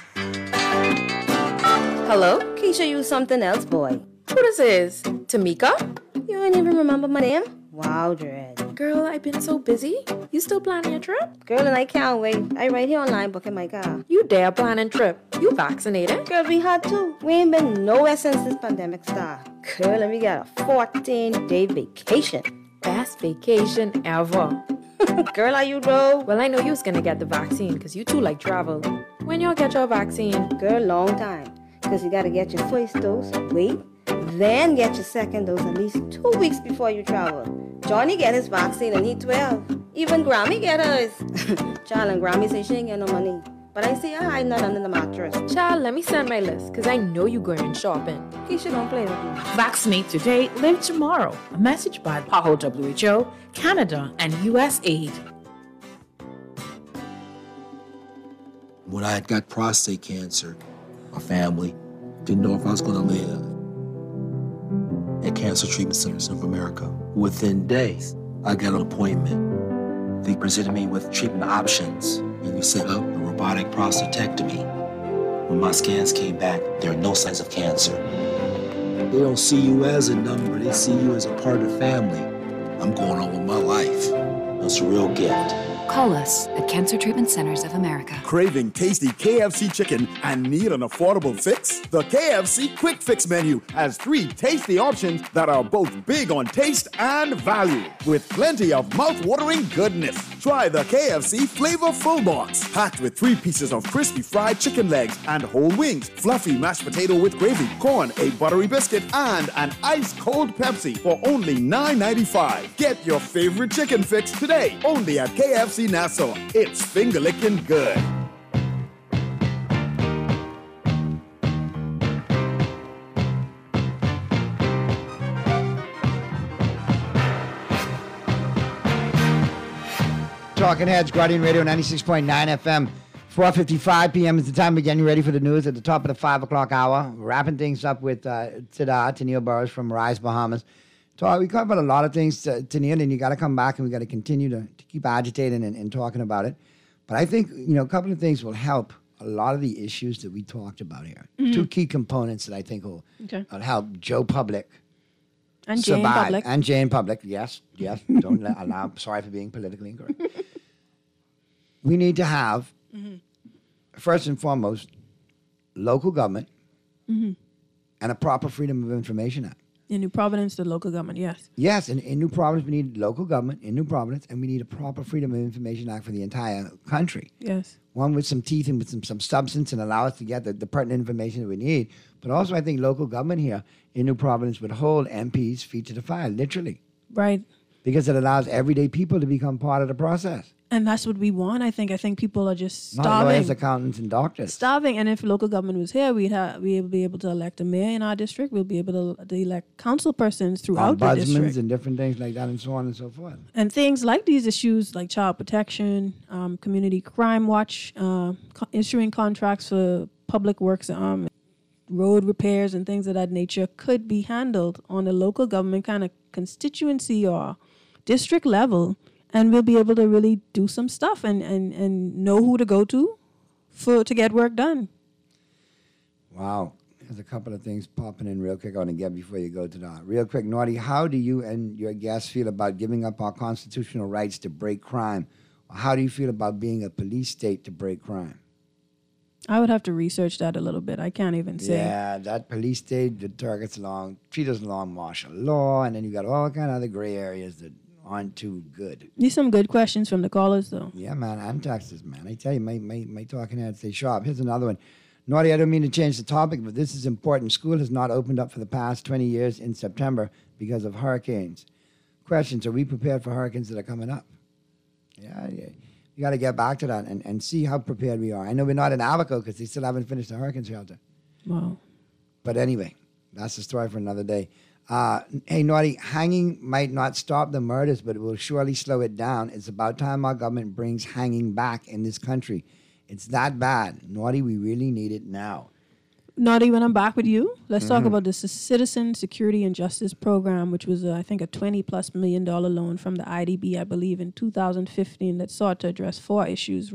Hello? Keisha use something else, boy. Who this is? Tamika? You ain't even remember my name? Wow, Dread. Girl, I've been so busy. You still planning your trip? Girl, and I can't wait. I right here online booking my car. You dare planning trip? You vaccinated? Girl, we had to. We ain't been nowhere since this pandemic started. Girl, and we got a 14-day vacation. Best vacation ever. Girl, are you though? Well, I know you was gonna get the vaccine because you too like travel. When y'all get your vaccine? Girl, long time. Because you gotta get your first dose, wait, then get your second dose at least 2 weeks before you travel. Johnny get his vaccine and he 12. Even Grammy get hers. Child, and Grammy say she ain't get no money. But I see her hiding that under the mattress. Child, let me send my list, because I know you going shopping. Keisha don't play with you. Vaccinate today, live tomorrow. A message by PAHO WHO, Canada, and USAID. When I had got prostate cancer, my family didn't know if I was going to live. At Cancer Treatment Centers of America, within days, I got an appointment. They presented me with treatment options, and we set up a robotic prostatectomy. When my scans came back, there are no signs of cancer. They don't see you as a number, they see you as a part of the family. I'm going on with my life. That's a real gift. Call us at Cancer Treatment Centers of America. Craving tasty KFC chicken and need an affordable fix? The KFC Quick Fix menu has 3 tasty options that are both big on taste and value, with plenty of mouth-watering goodness. Try the KFC Flavor Full Box, packed with 3 pieces of crispy fried chicken legs and whole wings, fluffy mashed potato with gravy, corn, a buttery biscuit, and an ice-cold Pepsi for only $9.95. Get your favorite chicken fix today, only at KFC Nassau. It's finger-licking good. Talking Heads, Guardian Radio 96.9 FM. 4:55 p.m. is the time we're getting ready for the news at the top of the 5 o'clock hour. Wrapping things up with Tennille Burris from Rise Bahamas. So we covered a lot of things, Tennille, and you got to come back and we got to continue to keep agitating and talking about it. But I think, a couple of things will help a lot of the issues that we talked about here. Mm-hmm. 2 key components that I think will help Joe Public and survive. Jane Public. And Jane Public, yes. Don't allow, sorry for being politically incorrect. We need to have, first and foremost, local government and a proper Freedom of Information Act. In New Providence, the local government, yes. Yes, in New Providence, we need local government in New Providence, and we need a proper Freedom of Information Act for the entire country. Yes. One with some teeth and with some substance and allow us to get the pertinent information that we need. But also, I think local government here in New Providence would hold MPs' feet to the fire, literally. Right. Because it allows everyday people to become part of the process. And that's what we want, I think. I think people are just starving. Not lawyers, accountants, and doctors. Starving. And if local government was here, we'd be able to elect a mayor in our district. We'll be able to elect council persons throughout the district. Ombudsmen and different things like that and so on and so forth. And things like these issues like child protection, community crime watch, issuing contracts for public works, road repairs and things of that nature could be handled on a local government kind of constituency or district level. And we'll be able to really do some stuff and know who to go to to get work done. Wow. There's a couple of things popping in real quick I want to get before you go to that. Real quick, Naughty, how do you and your guests feel about giving up our constitutional rights to break crime? Or how do you feel about being a police state to break crime? I would have to research that a little bit. I can't even say. Yeah, that police state that targets treat us along martial law, and then you got all kind of other gray areas that aren't too good. These some good questions from the callers, though. Yeah, man, and Texas, man. I tell you, my talking heads stay sharp. Here's another one. Naughty, I don't mean to change the topic, but this is important. School has not opened up for the past 20 years in September because of hurricanes. Questions, are we prepared for hurricanes that are coming up? Yeah. You got to get back to that and see how prepared we are. I know we're not in Abaco because they still haven't finished the hurricane shelter. Wow. But anyway, that's a story for another day. Hey, Naughty, hanging might not stop the murders, but it will surely slow it down. It's about time our government brings hanging back in this country. It's that bad. Naughty, we really need it now. Naughty, when I'm back with you, let's talk about the Citizen Security and Justice Program, which was, I think, a $20+ million loan from the IDB, I believe, in 2015 that sought to address 4 issues,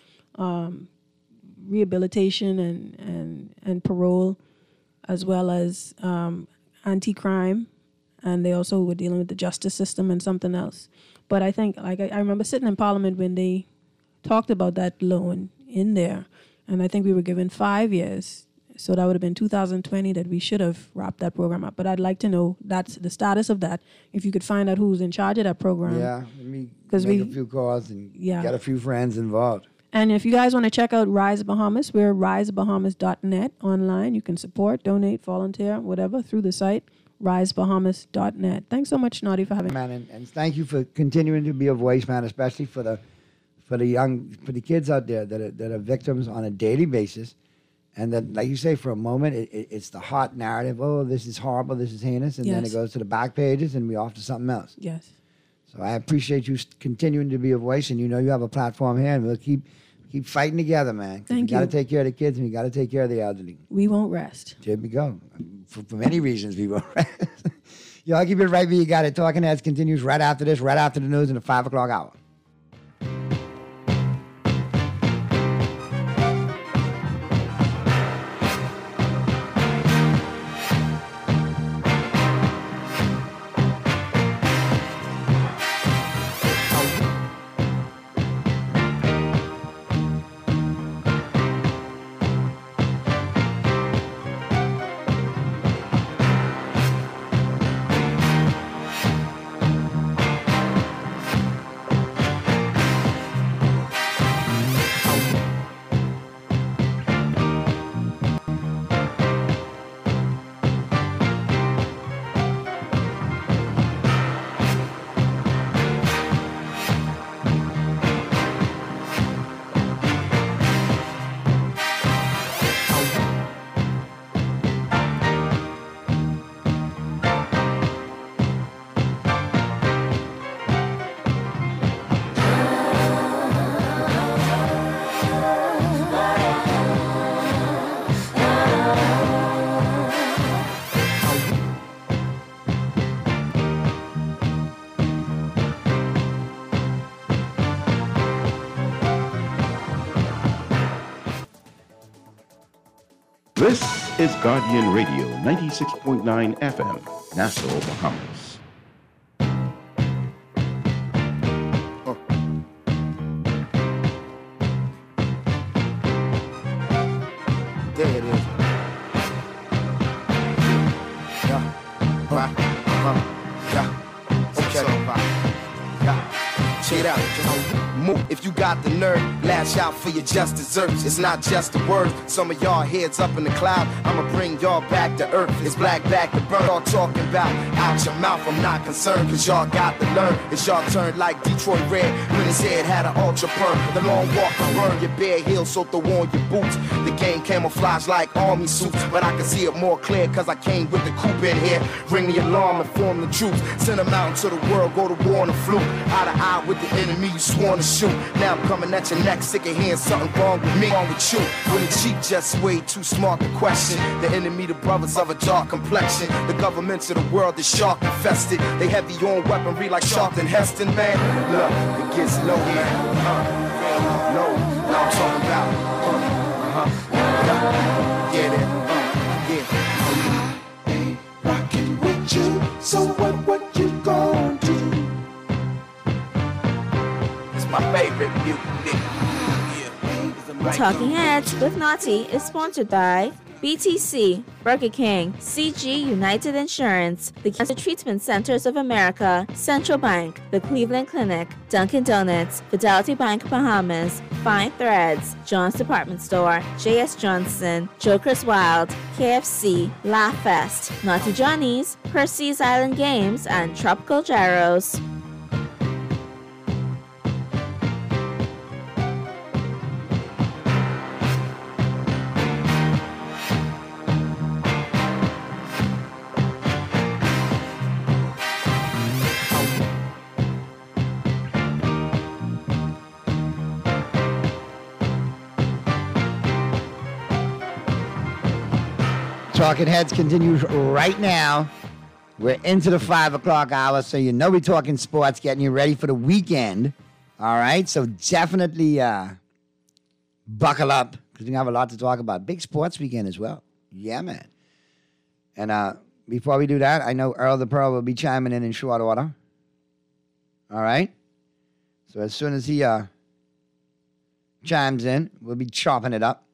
rehabilitation and parole, as well as anti-crime, and they also were dealing with the justice system and something else. But I think, I remember sitting in Parliament when they talked about that loan in there, and I think we were given 5 years. So that would have been 2020 that we should have wrapped that program up. But I'd like to know that's the status of that. If you could find out who's in charge of that program. Yeah, let me make a few calls and get a few friends involved. And if you guys want to check out Rise Bahamas, we're risebahamas.net online. You can support, donate, volunteer, whatever, through the site, risebahamas.net. Thanks so much, Naughty, for having me. Man, and thank you for continuing to be a voice, man, especially for the kids out there that are victims on a daily basis. And then, like you say, for a moment, it's the hot narrative. Oh, this is horrible, this is heinous. And then it goes to the back pages and we're off to something else. Yes. So I appreciate you continuing to be a voice. And you know you have a platform here. And we'll keep fighting together, man. Thank you. We got to take care of the kids and we got to take care of the elderly. We won't rest. There we go. For many reasons, we won't rest. Y'all keep it right where you got it. Talking Heads continues right after this, right after the news in the 5 o'clock hour. This is Guardian Radio 96.9 FM, Nassau, Bahamas. There it is. Yeah. Check it out. Move if you got the nerve, lash out for your just desserts. It's not just a word. Some of y'all heads up in the cloud. I'ma bring y'all back to earth. It's black back to burn. All talking about out your mouth. I'm not concerned, cause y'all got to learn. It's y'all turn like Detroit Red when his head had an ultra perm. The long walk to burn your bare heels, so throw on your boots. The game camouflage like army suits, but I can see it more clear cause I came with the coupe in here. Ring the alarm and form the troops. Send them out into the world, go to war on the fluke. Eye to eye with the enemy you sworn to shoot. Now I'm coming at your neck, sick of hearing something wrong with me, wrong with you. When the cheap just way too smart to question. The enemy, the brothers of a dark complexion. The governments of the world is shark infested. They heavy on weaponry like Charlton Heston, man. Look, it gets low, man. Low. Now I'm talking about. Get it. Talking Heads with Naughty is sponsored by BTC, Burger King, CG United Insurance, the Cancer Treatment Centers of America, Central Bank, the Cleveland Clinic, Dunkin' Donuts, Fidelity Bank Bahamas, Fine Threads, John's Department Store, J.S. Johnson, Joker's Wild, KFC, Laugh Fest, Naughty Johnny's, Percy's Island Games, and Tropical Gyros. Talking Heads continues right now. We're into the 5 o'clock hour, so you know we're talking sports, getting you ready for the weekend. All right, so definitely buckle up, because we have a lot to talk about. Big sports weekend as well. Yeah, man. And before we do that, I know Earl the Pearl will be chiming in short order. All right? So as soon as he chimes in, we'll be chopping it up.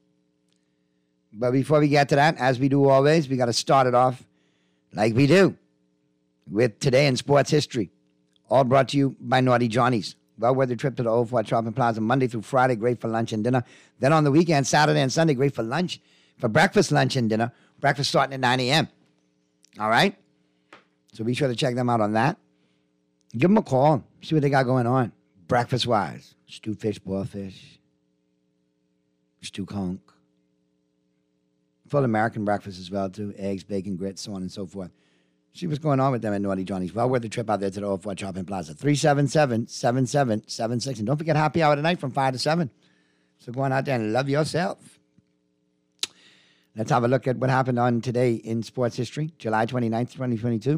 But before we get to that, as we do always, we got to start it off like we do with Today in Sports History. All brought to you by Naughty Johnny's. Well-worth trip to the Old Fort Shopping Plaza Monday through Friday, great for lunch and dinner. Then on the weekend, Saturday and Sunday, great for lunch, for breakfast, lunch, and dinner. Breakfast starting at 9 a.m. All right? So be sure to check them out on that. Give them a call. See what they got going on. Breakfast-wise. Stew fish, boiled fish. Stew conch. Full American breakfast as well, too. Eggs, bacon, grits, so on and so forth. See what's going on with them at Naughty Johnny's. Well worth the trip out there to the Old Fort Shopping Plaza. 377-7776. And don't forget happy hour tonight from 5 to 7. So go on out there and love yourself. Let's have a look at what happened on Today in Sports History, July 29th, 2022.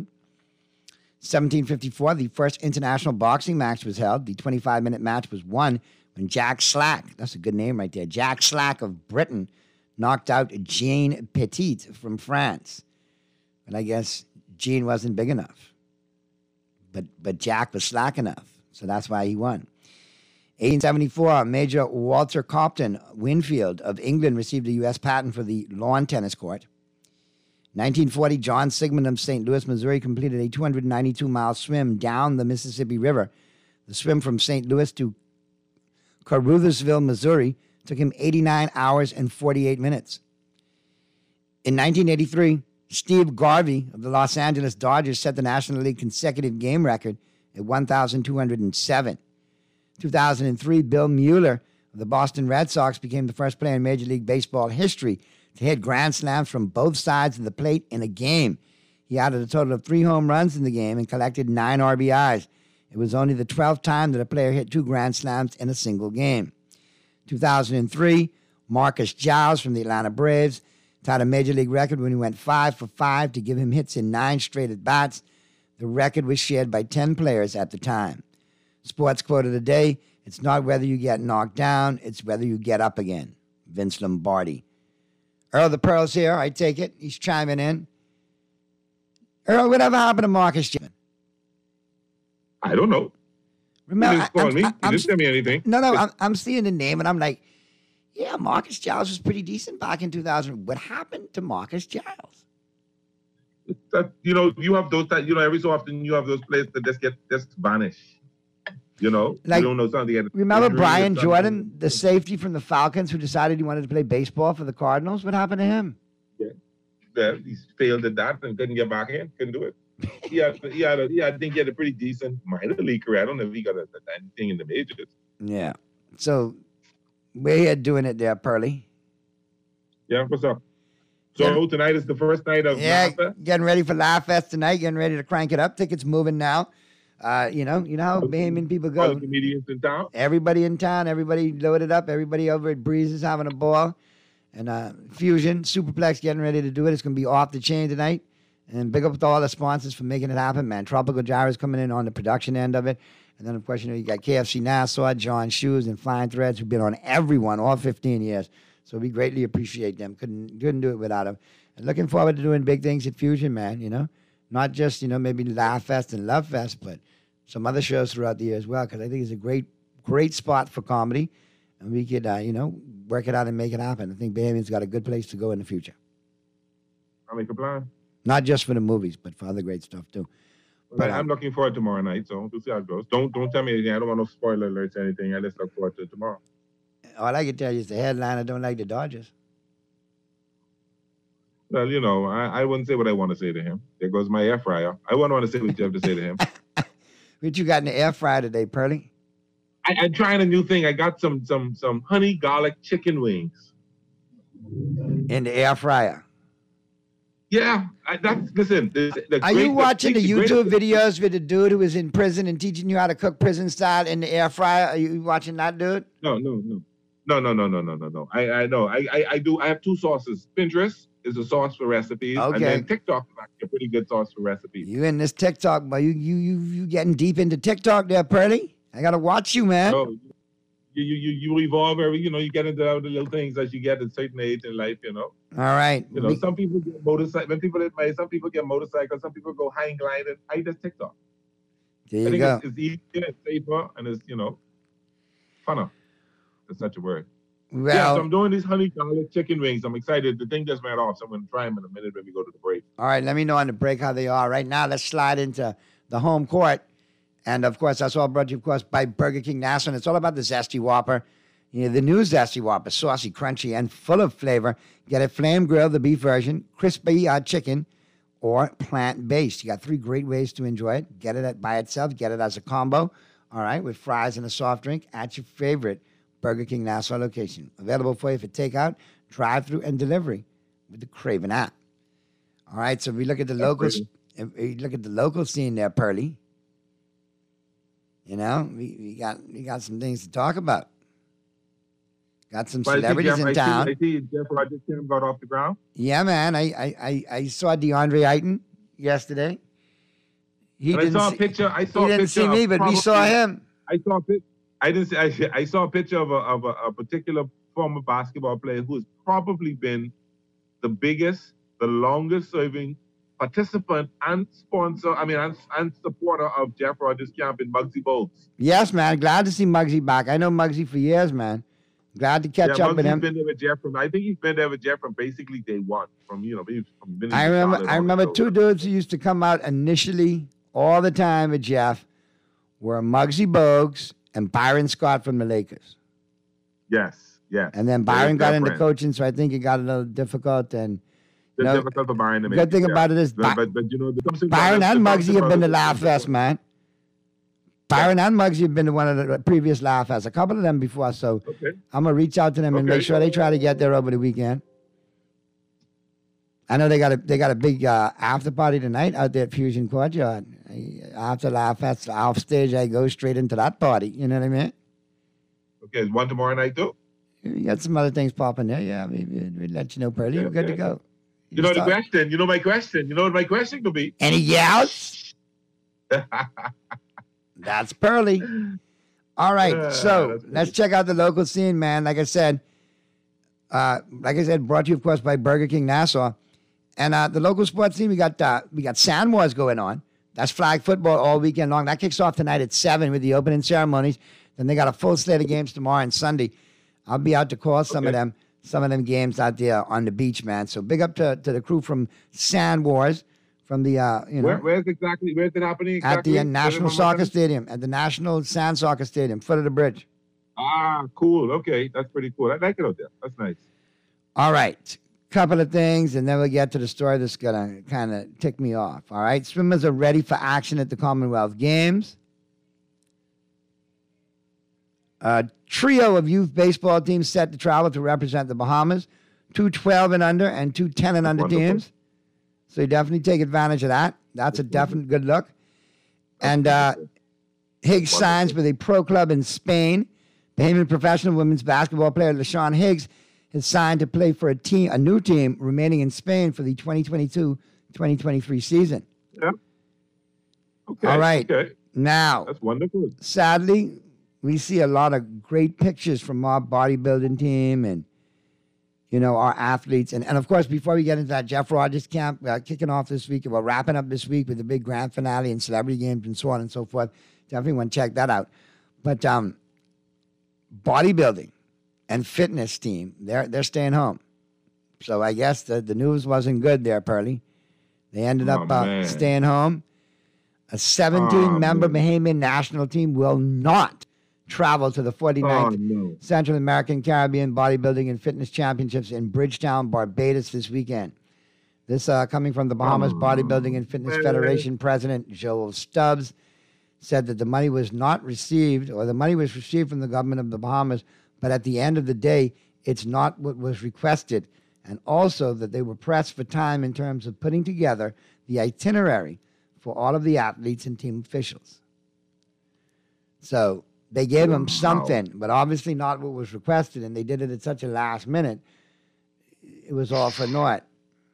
1754, the first international boxing match was held. The 25-minute match was won when Jack Slack, that's a good name right there, Jack Slack of Britain, knocked out Jean Petit from France. But I guess Jean wasn't big enough. But Jack was slack enough. So that's why he won. 1874, Major Walter Compton Winfield of England received a U.S. patent for the lawn tennis court. 1940, John Sigmund of St. Louis, Missouri completed a 292-mile swim down the Mississippi River. The swim from St. Louis to Caruthersville, Missouri, took him 89 hours and 48 minutes. In 1983, Steve Garvey of the Los Angeles Dodgers set the National League consecutive game record at 1,207. 2003, Bill Mueller of the Boston Red Sox became the first player in Major League Baseball history to hit grand slams from both sides of the plate in a game. He added a total of 3 home runs in the game and collected 9 RBIs. It was only the 12th time that a player hit 2 grand slams in a single game. 2003, Marcus Giles from the Atlanta Braves tied a Major League record when he went 5 for 5 to give him hits in 9 straight at-bats. The record was shared by 10 players at the time. Sports quote of the day, it's not whether you get knocked down, it's whether you get up again. Vince Lombardi. Earl the Pearl's here, I take it. He's chiming in. Earl, whatever happened to Marcus Giles? I don't know. Remember, he didn't call me. He didn't tell me anything. No, I'm seeing the name, and I'm like, yeah, Marcus Giles was pretty decent back in 2000. What happened to Marcus Giles? You have those, every so often you have those players that just vanish. You don't know something. Remember Brian Jordan, the safety from the Falcons who decided he wanted to play baseball for the Cardinals? What happened to him? Yeah, he failed at that and couldn't get back in. Couldn't do it. I think he had a pretty decent minor league career. I don't know if he got anything in the majors. Yeah. So we're here doing it there, Pearly. Yeah, what's up? So tonight is the first night of Laugh Fest? Getting ready for Laugh Fest tonight, getting ready to crank it up. Tickets moving now. You know how Bahamian people go. All the comedians in town? Everybody in town, everybody loaded up, everybody over at Breeze is having a ball. And Fusion, Superplex getting ready to do it. It's going to be off the chain tonight. And big up to all the sponsors for making it happen, man. Tropical Gyros coming in on the production end of it. And then, of course, you got KFC Nassau, John Shoes, and Fine Threads, who've been on everyone all 15 years. So we greatly appreciate them. Couldn't do it without them. And looking forward to doing big things at Fusion, man, Not just, maybe Laugh Fest and Love Fest, but some other shows throughout the year as well, because I think it's a great spot for comedy. and we could, work it out and make it happen. I think Bahamian's got a good place to go in the future. I'll make a plan. Not just for the movies, but for other great stuff too. But I'm looking forward to tomorrow night, so we'll see how it goes. Don't tell me anything. I don't want no spoiler alerts or anything. I just look forward to it tomorrow. All I can tell you is the headliner don't like the Dodgers. Well, I wouldn't say what I want to say to him. There goes my air fryer. I wouldn't want to say what you have to say to him. What you got in the air fryer today, Pearly? I'm trying a new thing. I got some honey garlic chicken wings. In the air fryer? Yeah. Listen. Are you watching the YouTube videos with the dude who was in prison and teaching you how to cook prison style in the air fryer? Are you watching that dude? No. I know. I do. I have two sources. Pinterest is a source for recipes. Okay. And then TikTok is actually a pretty good source for recipes. You in this TikTok, but you getting deep into TikTok there, Pearly? I gotta watch you, man. Oh, you evolve you get into other little things as you get at a certain age in life, All right. Some people get motorcycles. Some people get motorcycles. Some people go hang gliding. I just TikTok. There you I think go. It's easier, it's safer, and it's funner. That's such a word. Well, so I'm doing these honey garlic chicken wings. I'm excited. The thing just went off, so I'm going to try them in a minute when we go to the break. All right, let me know on the break how they are. Right now, let's slide into the home court. And, of course, that's all brought to you, of course, by Burger King Nassau. And it's all about the Zesty Whopper. The new Zesty Whopper, saucy, crunchy, and full of flavor. Get it flame grilled, the beef version, crispy chicken, or plant-based. You got 3 great ways to enjoy it. Get it by itself. Get it as a combo, all right, with fries and a soft drink at your favorite Burger King Nassau location. Available for you for takeout, drive-through, and delivery with the Craven app. All right, so we look at the locals. We look at the local scene there, Pearly. We got some things to talk about. Got some celebrities in town. I see Jeff Rogers got off the ground. Yeah, man. I saw DeAndre Ayton yesterday. I saw a picture. He didn't see me, but we saw him. I saw a picture. I saw a picture of a particular former basketball player who has probably been the biggest, the longest serving participant and sponsor, and supporter of Jeff Rogers Camp in Muggsy Bogues. Yes, man. Glad to see Muggsy back. I know Muggsy for years, man. Glad to catch up with him. Been there with Jeff I think he's been there with Jeff from basically day one. I remember 2 dudes who used to come out initially all the time with Jeff were Muggsy Bogues and Byron Scott from the Lakers. Yes. And then Byron got into coaching, so I think it got a little difficult. And it's difficult for Byron to make good thing about it is Byron and Muggsy have been the laugh fest, man. Byron and Muggsy have been to one of the previous laugh fests, a couple of them before. So I'm gonna reach out to them and make sure they try to get there over the weekend. I know they got a big after party tonight out there at Fusion Courtyard. After laugh fest, off stage, I go straight into that party. You know what I mean? Okay, is one tomorrow night too? We got some other things popping there. Yeah, we'll let you know, Pearly. We're good to go. You know the question. You know my question. You know what my question could be? Any gals? That's Pearly. All right, so let's check out the local scene, man. Like I said, brought to you, of course, by Burger King Nassau. And the local sports scene, we got Sand Wars going on. That's flag football all weekend long. That kicks off tonight at 7 with the opening ceremonies. Then they got a full slate of games tomorrow and Sunday. I'll be out to call some of them games out there on the beach, man. So big up to the crew from Sand Wars, from the Where's it happening? At the National Soccer Stadium, at the National Sand Soccer Stadium, foot of the bridge. Ah, cool. Okay, that's pretty cool. I like it out there. That's nice. All right. Couple of things, and then we'll get to the story that's going to kind of tick me off. All right. Swimmers are ready for action at the Commonwealth Games. A trio of youth baseball teams set to travel to represent the Bahamas. 2 12 and under and 2 10 and under teams. So you definitely take advantage of that. That's a definite good look. And Higgs signs with a pro club in Spain. Bahamian professional women's basketball player LaShawn Higgs has signed to play for a new team remaining in Spain for the 2022-2023 season. Yeah. Okay. All right. Okay. Now, that's wonderful. Sadly, we see a lot of great pictures from our bodybuilding team and, our athletes. And of course, before we get into that, Jeff Rogers Camp kicking off this week. We're wrapping up this week with the big grand finale and celebrity games and so on and so forth. Definitely want to check that out. But bodybuilding, and fitness team, they're staying home. So I guess the news wasn't good there, Pearly. They ended up staying home. A 17-member Bahamian national team will not travel to the 49th Central American Caribbean Bodybuilding and Fitness Championships in Bridgetown, Barbados this weekend. This coming from the Bahamas Bodybuilding and Fitness Federation President Joel Stubbs said that the money was not received, or the money was received from the government of the Bahamas, but at the end of the day, it's not what was requested. And also that they were pressed for time in terms of putting together the itinerary for all of the athletes and team officials. So they gave them something, but obviously not what was requested, and they did it at such a last minute. It was all for naught.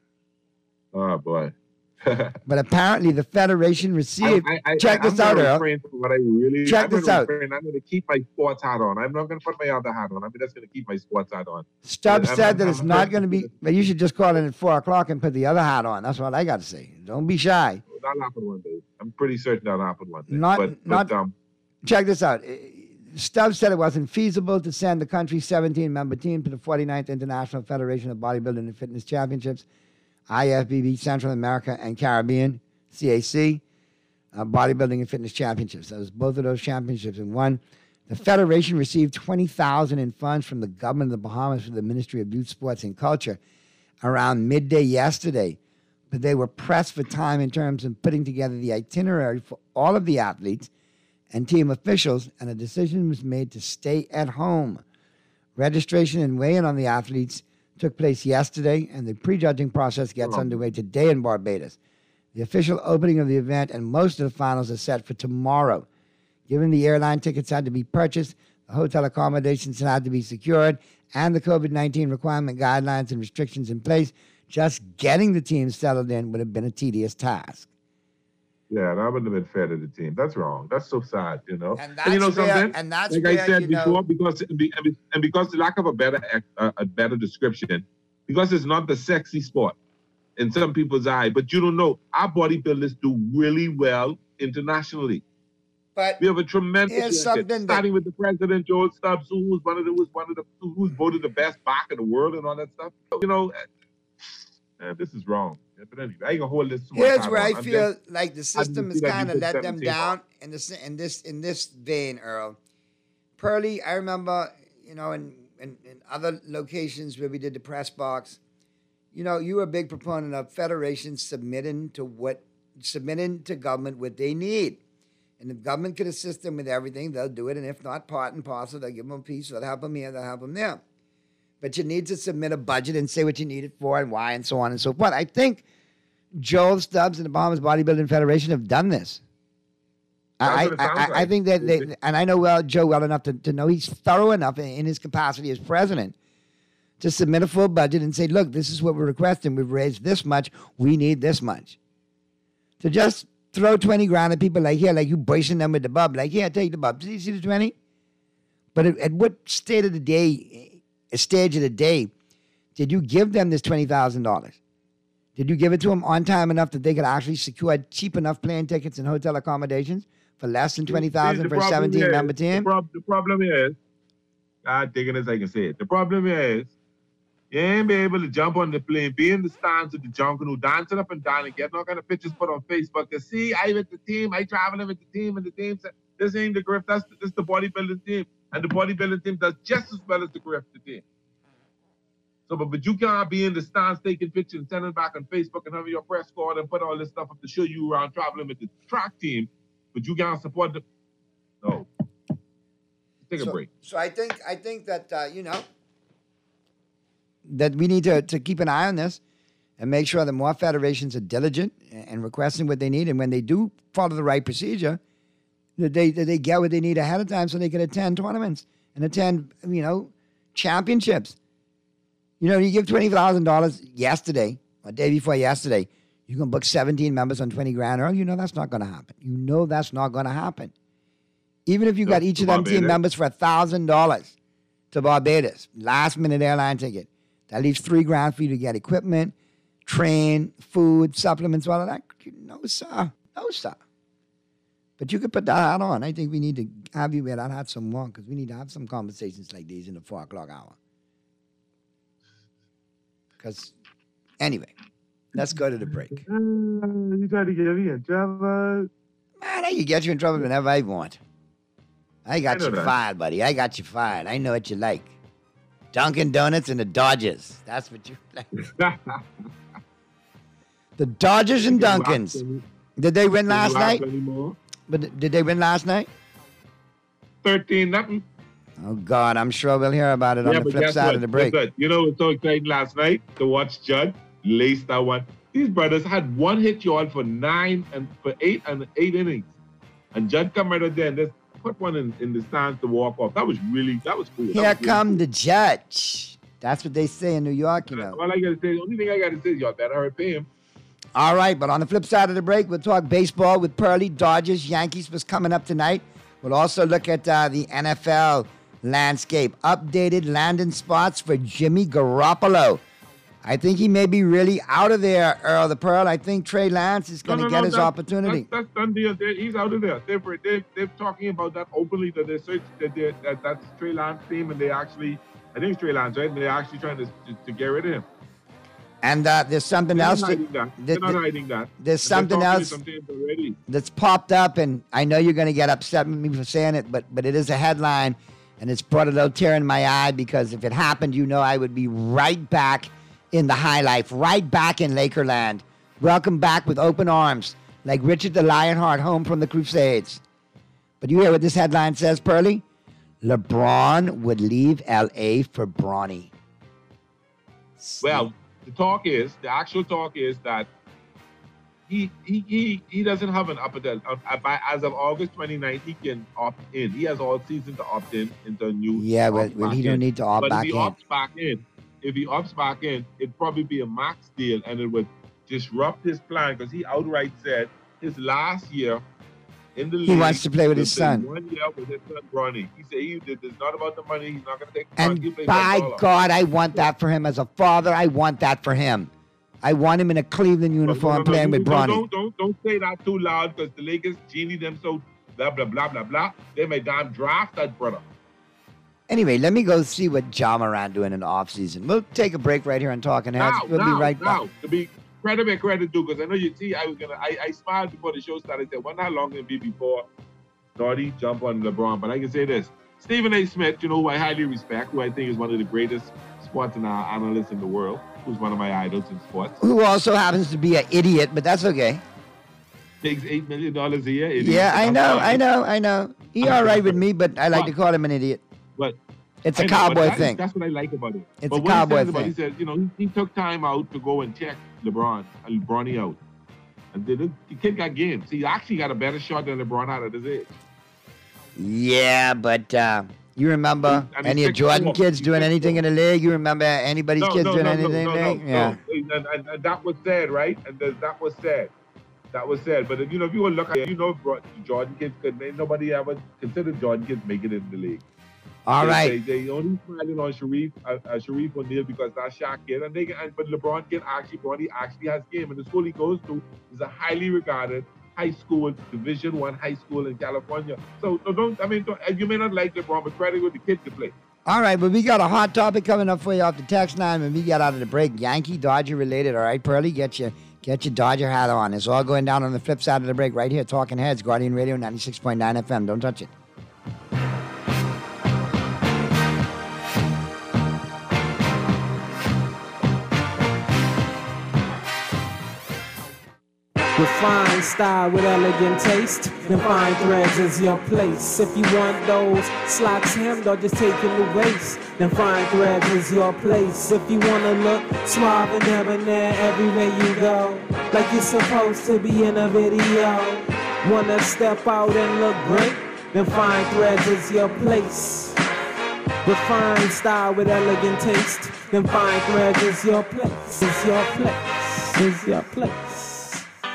Oh, boy. But apparently the Federation received... Check this out, Earl. Check this out. I'm going to keep my sports hat on. I'm not going to put my other hat on. I'm just going to keep my sports hat on. Stubbs said that it's not going to be... But you should just call it at 4 o'clock and put the other hat on. That's what I got to say. Don't be shy. That'll happen one day. I'm pretty certain that'll happen one day. Check this out. Stubbs said it wasn't feasible to send the country's 17-member team to the 49th International Federation of Bodybuilding and Fitness Championships, IFBB Central America and Caribbean, CAC, Bodybuilding and Fitness Championships. That was both of those championships in one. The Federation received $20,000 in funds from the government of the Bahamas for the Ministry of Youth, Sports and Culture around midday yesterday. But they were pressed for time in terms of putting together the itinerary for all of the athletes and team officials, and a decision was made to stay at home. Registration and weigh-in on the athletes took place yesterday, and the prejudging process gets underway today in Barbados. The official opening of the event and most of the finals are set for tomorrow. Given the airline tickets had to be purchased, the hotel accommodations had to be secured, and the COVID-19 requirement guidelines and restrictions in place, just getting the team settled in would have been a tedious task. Yeah, that wouldn't have been fair to the team. That's wrong. That's so sad, you know. And that's something? And that's like I said before, because the lack of a better description, because it's not the sexy sport in some people's eye. But you don't know, our bodybuilders do really well internationally. But we have a tremendous record, starting with the president Joel Stubbs, who's voted the best back in the world and all that stuff. You know, this is wrong. But anyway, I ain't gonna hold this. Here's where I feel like the system has kind of let them down in this vein, Earl. Pearly, I remember, you know, in other locations where we did the press box, you know, you were a big proponent of federations submitting to government what they need. And if government could assist them with everything, they'll do it. And if not, part and parcel, they'll give them a piece. They'll help them here, they'll help them there. But you need to submit a budget and say what you need it for and why and so on and so forth. I think Joel Stubbs and the Bahamas Bodybuilding Federation have done this. I think that they, and I know Joe well enough to know he's thorough enough in his capacity as president to submit a full budget and say, look, this is what we're requesting. We've raised this much. We need this much. To just throw 20 grand at people like, here, like you bursting them with the bub, like, yeah, take the bub. Did you see the 20? But at what stage of the day did you give them this $20,000? Did you give it to them on time enough that they could actually secure cheap enough plane tickets and hotel accommodations for less than $20,000 for a 17-member team? The problem is, God digging as I can say it. The problem is, you ain't be able to jump on the plane, be in the stands with the jungle, dancing up and down and getting all kind of pictures put on Facebook to see, I with the team, I traveling with the team, and the team said, this ain't the Griff, this the bodybuilding team. And the bodybuilding team does just as well as the Griff team. So, but you can't be in the stands taking pictures and sending back on Facebook and having your press card and put all this stuff up to show you around traveling with the track team, but you can't support the... No. Take a break. So I think that, you know, that we need to keep an eye on this and make sure that more federations are diligent and requesting what they need. And when they do follow the right procedure, that they get what they need ahead of time so they can attend tournaments and attend, you know, championships. You know, you give $20,000 yesterday, or day before yesterday, you can book 17 members on 20 grand. Earl, you know that's not going to happen. You know that's not going to happen. Even if you got each of them team members for $1,000 to Barbados, last minute airline ticket, that leaves $3 grand for you to get equipment, train, food, supplements, all of that. No, sir. No, sir. But you could put that hat on. I think we need to have you wear that hat some more because we need to have some conversations like these in the 4 o'clock hour. Because, anyway, let's go to the break. You trying to get me in trouble? Man, I can get you in trouble whenever I want. I got you fired, buddy. I got you fired. I know what you like. Dunkin' Donuts and the Dodgers. That's what you like. The Dodgers and Dunkins. Did they win last night? But did they win last night? 13-0. Oh, God. I'm sure we'll hear about it on the flip side of the break. You know what's so exciting last night? To watch Judd lace that one. These brothers had one hit y'all for 8 innings. And Judd come right there and just put one in the stands to walk off. That was cool. Here come the judge. That's what they say in New York, you know. All I got to say, the only thing I got to say is y'all better hurry pay him. All right, but on the flip side of the break, we'll talk baseball with Pearly. Dodgers, Yankees was coming up tonight. We'll also look at the NFL landscape. Updated landing spots for Jimmy Garoppolo. I think he may be really out of there, Earl the Pearl. I think Trey Lance is going to get his opportunity. That's done deal. He's out of there. They're talking about that openly, that they search that's Trey Lance team, and I think it's Trey Lance, right? And they're actually trying to get rid of him. And there's something else. They're not hiding that. There's something else that's popped up, and I know you're going to get upset with me for saying it, but it is a headline, and it's brought a little tear in my eye because if it happened, I would be right back in the high life, right back in Lakerland. Welcome back with open arms, like Richard the Lionheart home from the Crusades. But you hear what this headline says, Pearly? LeBron would leave L.A. for Bronny. Well, the actual talk is that he doesn't have an up until as of August 29th, he can opt in. He has all season to opt in into a new. Yeah, but he don't need to opt back in. If he opts back in, it'd probably be a max deal, and it would disrupt his plan because he outright said his last year in the league. He wants to play with his son. 1 year with his son, Bronny. He said it's not about the money. He's not going to take the money. And by God, I want that for him. As a father, I want that for him. I want him in a Cleveland uniform playing with Bronny. Don't say that too loud because the Lakers genie them so blah, blah, blah, blah, blah. They may damn draft that brother. Anyway, let me go see what Ja Morant doing in the offseason. We'll take a break right here on Talking Heads. We'll be right back. To be credit due, because I know you see, I smiled before the show started. I said, well, how long will it be before Naughty jump on LeBron? But I can say this. Stephen A. Smith, who I highly respect, who I think is one of the greatest sports analysts in the world, who's one of my idols in sports. Who also happens to be an idiot, but that's okay. Takes $8 million a year. Idiot. Yeah, I know. He all right with me, but I like to call him an idiot. But it's a cowboy thing. That's what I like about it. It's a cowboy thing. He said, he took time out to go and check Bronny out. And the kid got game. See, he actually got a better shot than LeBron had at his age. Yeah, but you remember any of Jordan kids doing anything in the league? You remember anybody's kids doing anything in the league? Yeah. And that was said, right? And that was said. That was said. But if you will look at Jordan kids, nobody ever considered Jordan kids making it in the league. All right. They only smiling on Sharif O'Neal because that's Shaq kid, but LeBron kid Bronny actually has game, and the school he goes to is a highly regarded high school, Division I high school in California. So you may not like LeBron, but credit with the kid to play. All right, but we got a hot topic coming up for you off the text line when we get out of the break. Yankee Dodger related. All right, Pearly, get your Dodger hat on. It's all going down on the flip side of the break right here. Talking Heads, Guardian Radio 96.9 FM. Don't touch it. Refined style with elegant taste. Then fine threads is your place. If you want those slacks hemmed or just taking the waist, then fine threads is your place. If you wanna look suave and debonair everywhere you go, like you're supposed to be in a video, wanna step out and look great, then fine threads is your place. Refined style with elegant taste. Then fine threads is your place. Is your place. Is your place.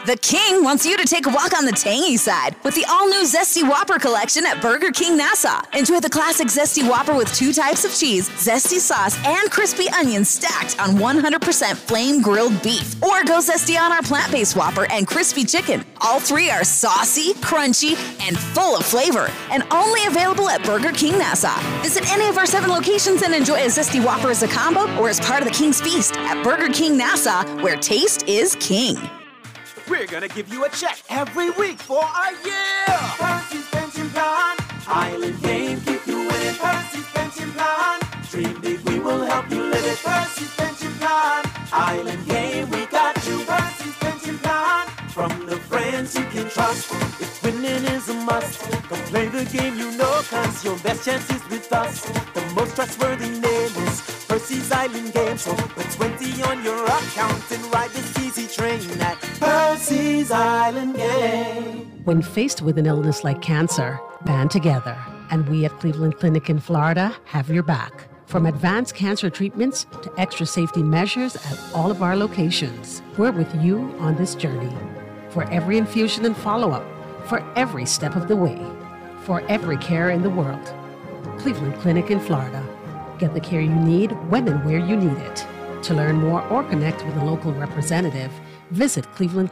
The King wants you to take a walk on the tangy side with the all-new Zesty Whopper collection at Burger King Nassau. Enjoy the classic Zesty Whopper with 2 types of cheese, zesty sauce, and crispy onions stacked on 100% flame-grilled beef. Or go zesty on our plant-based Whopper and crispy chicken. All 3 are saucy, crunchy, and full of flavor, and only available at Burger King Nassau. Visit any of our 7 locations and enjoy a Zesty Whopper as a combo or as part of the King's Feast at Burger King Nassau, where taste is king. We're gonna give you a check every week for a year. Percy's Pension Plan, Island Game, keep you winning. Percy's Pension Plan, dream big, we will help you live it. Percy's Pension Plan, Island Game, we got you. Percy's Pension Plan, from the friends you can trust. If winning is a must, come play the game you know, cause your best chance is with us. The most trustworthy name is Percy's Island Game. So put 20 on your account and ride this easy train at Percy's Island Game. When faced with an illness like cancer, band together. And we at Cleveland Clinic in Florida have your back. From advanced cancer treatments to extra safety measures at all of our locations, we're with you on this journey. For every infusion and follow-up, for every step of the way, for every care in the world. Cleveland Clinic in Florida. Get the care you need when and where you need it. To learn more or connect with a local representative, visit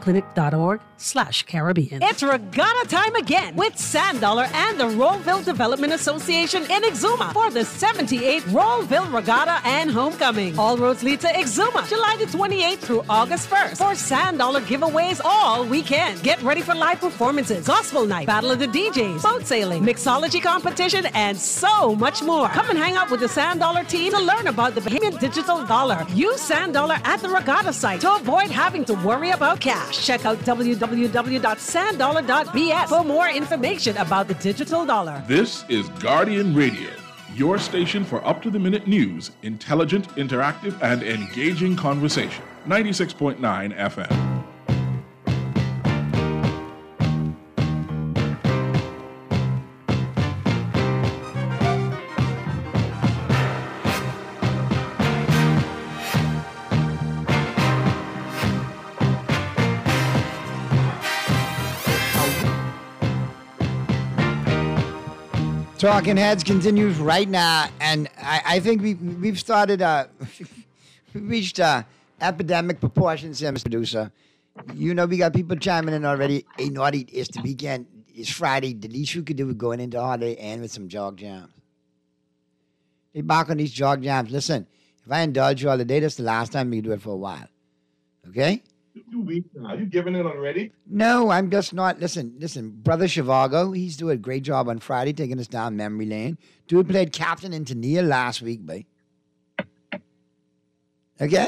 clevelandclinic.org/Caribbean. It's regatta time again with Sand Dollar and the Rollville Development Association in Exuma for the 78th Rollville Regatta and Homecoming. All roads lead to Exuma, July the 28th through August 1st for Sand Dollar giveaways all weekend. Get ready for live performances, gospel night, battle of the DJs, boat sailing, mixology competition, and so much more. Come and hang out with the Sand Dollar team to learn about the Bahamian digital dollar. Use Sand Dollar at the regatta site to avoid having to worry about cash. Check out www.sanddollar.bs for more information about the digital dollar. This is Guardian Radio, your station for up-to-the-minute news, intelligent, interactive, and engaging conversation. 96.9 FM. Talking Heads continues right now, and I think we've started we've reached epidemic proportions here, Mr. Producer. You know, we got people chiming in already. Hey, naughty, it's the weekend. It's Friday. The least you could do is going into holiday and with some jog jams. They back on these jog jams. Listen, if I indulge you all today, that's the last time we can do it for a while. Okay? 2 weeks now. Are you giving it already? No, I'm just not. Listen, Brother Shivago, he's doing a great job on Friday, taking us down memory lane. Dude played captain in Tania last week, babe. Okay?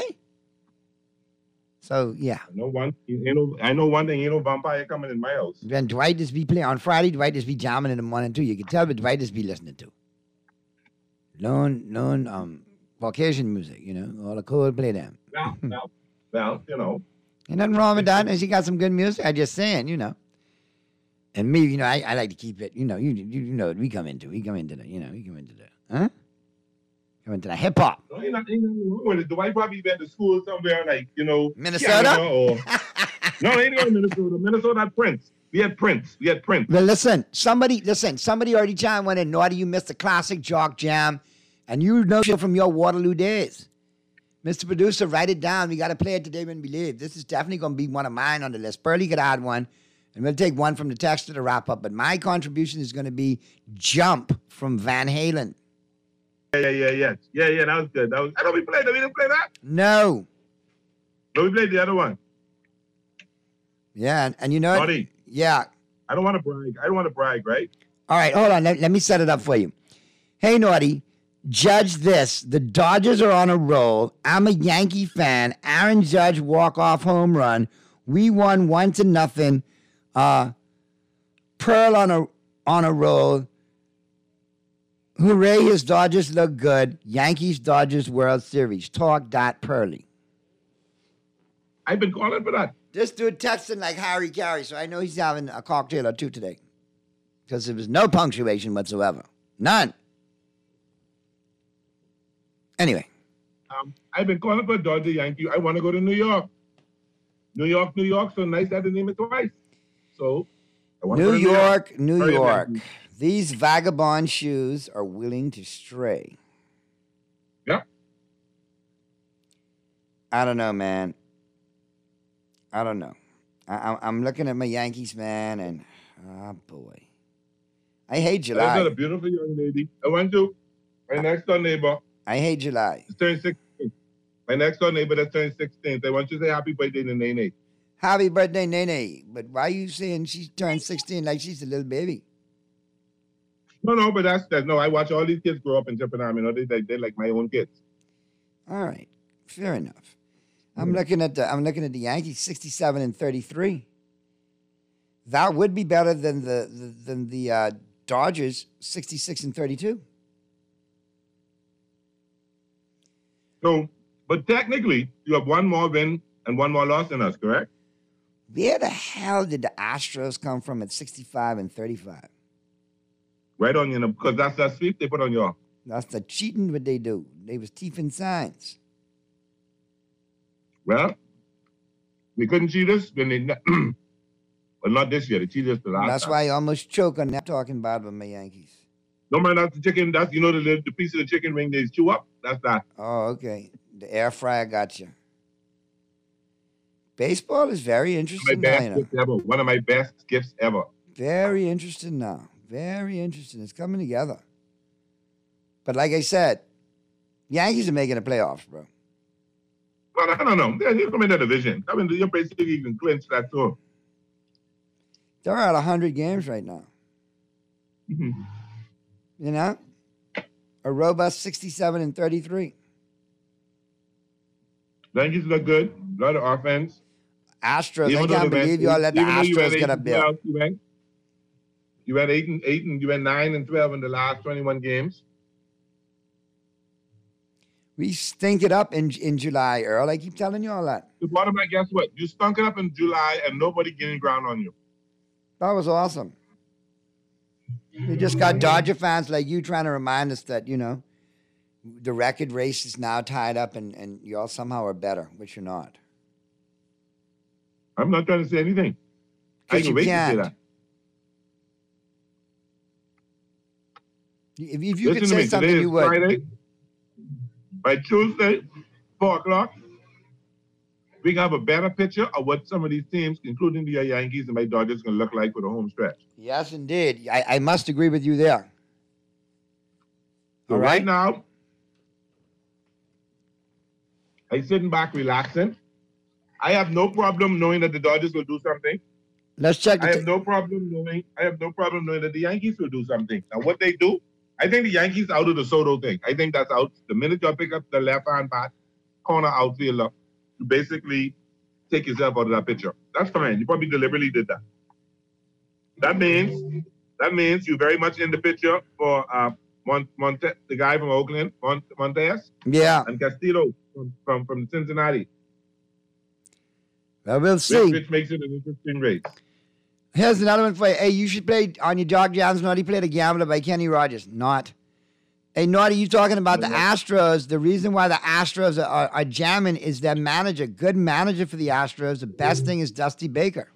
So, yeah. I know one thing, ain't no vampire coming in my house. Then Dwight just be playing on Friday, Dwight just be jamming in the morning, too. You can tell what Dwight just be listening to. Known Caucasian music, you know, all the Coldplay them. Well, you know. Ain't nothing wrong with that. He got some good music. I just saying, you know. And me, you know, I like to keep it, you know, you know what we come into. We come into the hip hop. No, ain't nothing wrong with it. Dwight probably been to school somewhere like, you know, Minnesota? No, they ain't going to Minnesota. Minnesota had Prince. We had Prince. Well, listen, somebody already chimed one in. Naughty, you missed the classic jog jam, and you know from your Waterloo days. Mr. Producer, write it down. We got to play it today when we leave. This is definitely going to be one of mine on the list. Pearlie could add one, and we'll take one from the texter to wrap up. But my contribution is going to be Jump from Van Halen. Yeah, that was good. I know we didn't play that? No. No, we played the other one. Yeah, and you know what? Naughty. Yeah. I don't want to brag, right? All right, hold on. Let me set it up for you. Hey, Naughty. Judge this. The Dodgers are on a roll. I'm a Yankee fan. Aaron Judge walk-off home run. We won 1-0. Pearl on a roll. Hooray, his Dodgers look good. Yankees-Dodgers World Series. Talk that Pearly. I've been calling for that. This dude texting like Harry Carey, so I know he's having a cocktail or two today. Because there was no punctuation whatsoever. None. Anyway. I've been calling for Dodger Yankee. I want to go to New York. New York, so nice I had to name it twice. So, I want to New go to York, New Very York. nice. These vagabond shoes are willing to stray. Yeah. I don't know, man. I don't know. I'm looking at my Yankees, man, and oh boy, I hate I've got July. a beautiful young lady. I went to my next door neighbor. I hate July. It's turned 16. My next door neighbor that turned 16. I want you to say happy birthday to Nene. Happy birthday, Nene. But why are you saying she turned 16 like she's a little baby? No, but that's that. No, I watch all these kids grow up in Chippenham. You know, they're like my own kids. All right, fair enough. I'm looking at the Yankees, 67 and 33. That would be better than the Dodgers, 66 and 32. So, but technically, you have one more win and one more loss than us, correct? Where the hell did the Astros come from at 65 and 35? Right on, you know, because that's that sweep they put on you. That's the cheating what they do. They was teething signs. Well, we couldn't cheat us when they, well, not this year. They cheated us the last That's time. why I almost choke on that talking bad with my Yankees. No, man, that's the chicken. That's, you know, the piece of the chicken wing they chew up. That's that. Oh, okay. The air fryer got you. Baseball is very My interesting now, best you know. gift ever. One of my best gifts ever. Very interesting now. Very interesting. It's coming together. But like I said, Yankees are making the playoffs, bro. No. They're coming in the division. I mean, you're basically even clinch that too. They're at 100 games right now. Mm-hmm. You know? A robust 67 and 33. Yankees look good. A lot of offense. Astros, Even I though can't they went- believe y'all let the even though you went Astros get a 8 and bill. 12, You went 8 and 8, and you went 9 and 12 in the last 21 games. We stink it up in July, Earl. I keep telling you all that. The bottom line, guess what? You stunk it up in July, and nobody getting ground on you. That was awesome. We just got Dodger fans like you trying to remind us that, you know, the record race is now tied up and y'all somehow are better, which you're not. I'm not trying to say anything. I 'Cause can you wait to say can't. that. If you could Listen to say me. something, Today you is would. Friday. By Tuesday, 4 o'clock, we can have a better picture of what some of these teams, including the Yankees and my Dodgers, going to look like with a home stretch. Yes, indeed. I must agree with you there. So All right right. now, I'm sitting back relaxing. I have no problem knowing that the Dodgers will do something. Let's check I the have no problem knowing that the Yankees will do something. Now, what they do, I think the Yankees out of the Soto thing. I think that's out. The minute you pick up the left-hand bat, corner outfielder, you basically take yourself out of that picture. That's fine. You probably deliberately did that. That means you're very much in the picture for the guy from Oakland, Montes. Yeah. And Castillo from Cincinnati. Well, we'll see. Which makes it an interesting race. Here's another one for you. Hey, you should play on your Dog Jams Naughty Play the Gambler by Kenny Rogers. Not. Hey, Naughty, you talking about the Astros. The reason why the Astros are jamming is their manager. Good manager for the Astros. The best thing is Dusty Baker.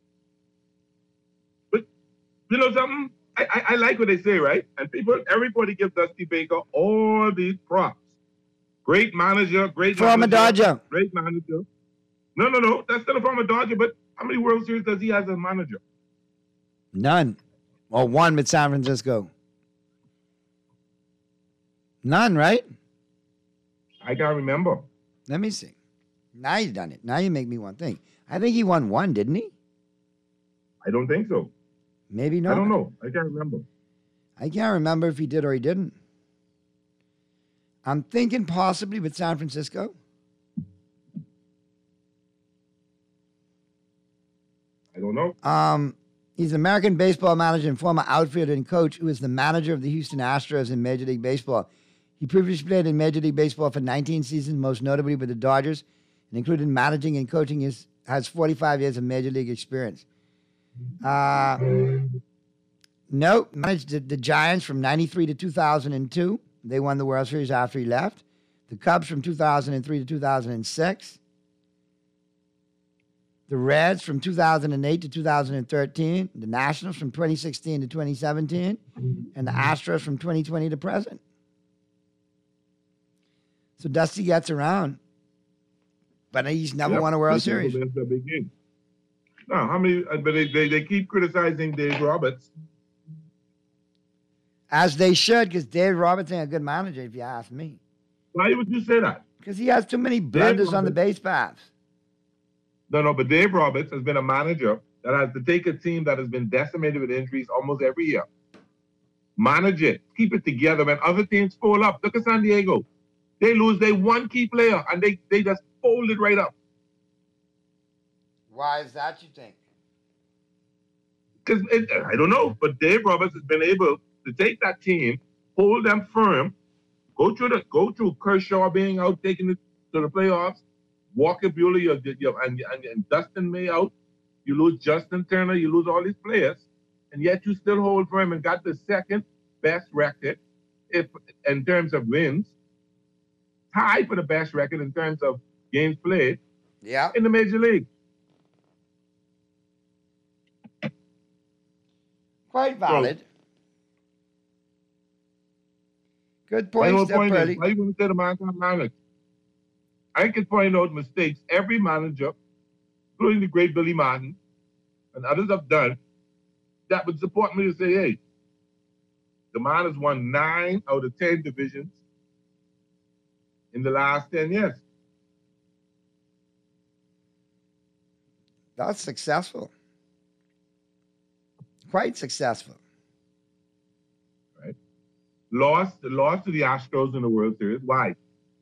But you know something? I like what they say, right? And everybody gives Dusty Baker all these props. Great manager, Former Dodger. Great manager. No. That's still a former Dodger, but how many World Series does he have as a manager? None. Or one with San Francisco. None, right? I can't remember. Let me see. Now you've done it. Now you make me want to think. I think he won one, didn't he? I don't think so. Maybe not. I don't know. I can't remember. I can't remember if he did or he didn't. I'm thinking possibly with San Francisco. I don't know. He's an American baseball manager and former outfielder and coach who is the manager of the Houston Astros in Major League Baseball. He previously played in Major League Baseball for 19 seasons, most notably with the Dodgers, and included managing and coaching has 45 years of Major League experience. No, managed the Giants from 93 to 2002. They won the World Series after he left. The Cubs from 2003 to 2006. The Reds from 2008 to 2013. The Nationals from 2016 to 2017. And the Astros from 2020 to present. So Dusty gets around. But he's never won a World Series. That's a big game. No, how many? But they keep criticizing Dave Roberts. As they should, because Dave Roberts ain't a good manager, if you ask me. Why would you say that? Because he has too many blunders on the base paths. No, but Dave Roberts has been a manager that has to take a team that has been decimated with injuries almost every year. Manage it. Keep it together. When other teams fold up, look at San Diego. They lose their one key player, and they just fold it right up. Why is that, you think? Because I don't know, but Dave Roberts has been able to take that team, hold them firm, go through Kershaw being out, taking it to the playoffs, Walker Buehler, and Dustin May out. You lose Justin Turner, you lose all these players, and yet you still hold firm and got the second best record in terms of wins, tied for the best record in terms of games played in the Major League. Quite valid. Good point, Steph Purdy. Why you going to say the man can't manage? I can point out mistakes every manager, including the great Billy Martin, and others have done, that would support me to say, hey, the man has won 9 out of 10 divisions in the last 10 years. That's successful. Quite successful. Right. Lost to the Astros in the World Series. Why?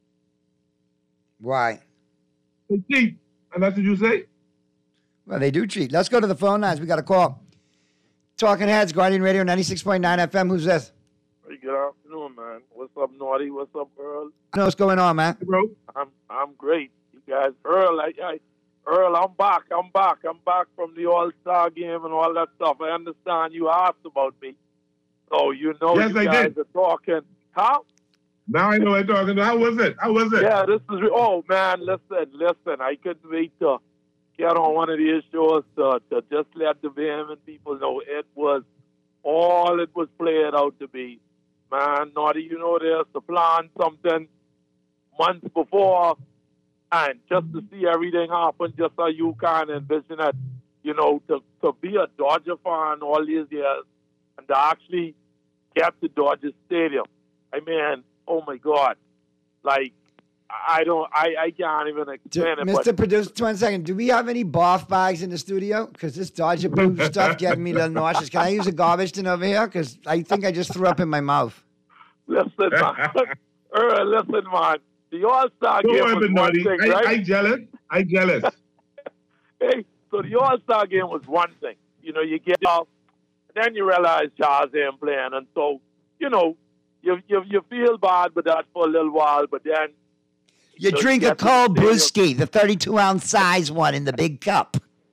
Why? They cheat. And that's what you say? Well, they do cheat. Let's go to the phone lines. We got a call. Talking Heads, Guardian Radio 96.9 FM. Who's this? Hey, good afternoon, man. What's up, Naughty? What's up, Earl? I know what's going on, man. Hey, bro. I'm great. You guys, Earl, Earl, I'm back. I'm back from the All-Star game and all that stuff. I understand you asked about me. So you know yes, you guys are talking. How? Now I know I'm talking. How was it? Yeah, this is... Oh, man, listen. I couldn't wait to get on one of these shows to just let the vehement people know it was played out to be. Man, Naughty, you know there's to plan something months before and just to see everything happen just so you can envision it, you know, to be a Dodger fan all these years and to actually get to Dodger Stadium. I mean, oh my God. Like, I can't even explain it. Mr. Producer, 1 second. Do we have any barf bags in the studio? Because this Dodger blue stuff getting me a little nauseous. Can I use a garbage tin over here? Because I think I just threw up in my mouth. Listen, man. Listen, man. The All-Star game was one thing, right? I jealous. Hey, so the All-Star game was one thing. You know, you get off, then you realize Charles ain't playing. And so, you know, you feel bad with that for a little while, but then... You drink a cold brewski, the 32-ounce size one in the big cup.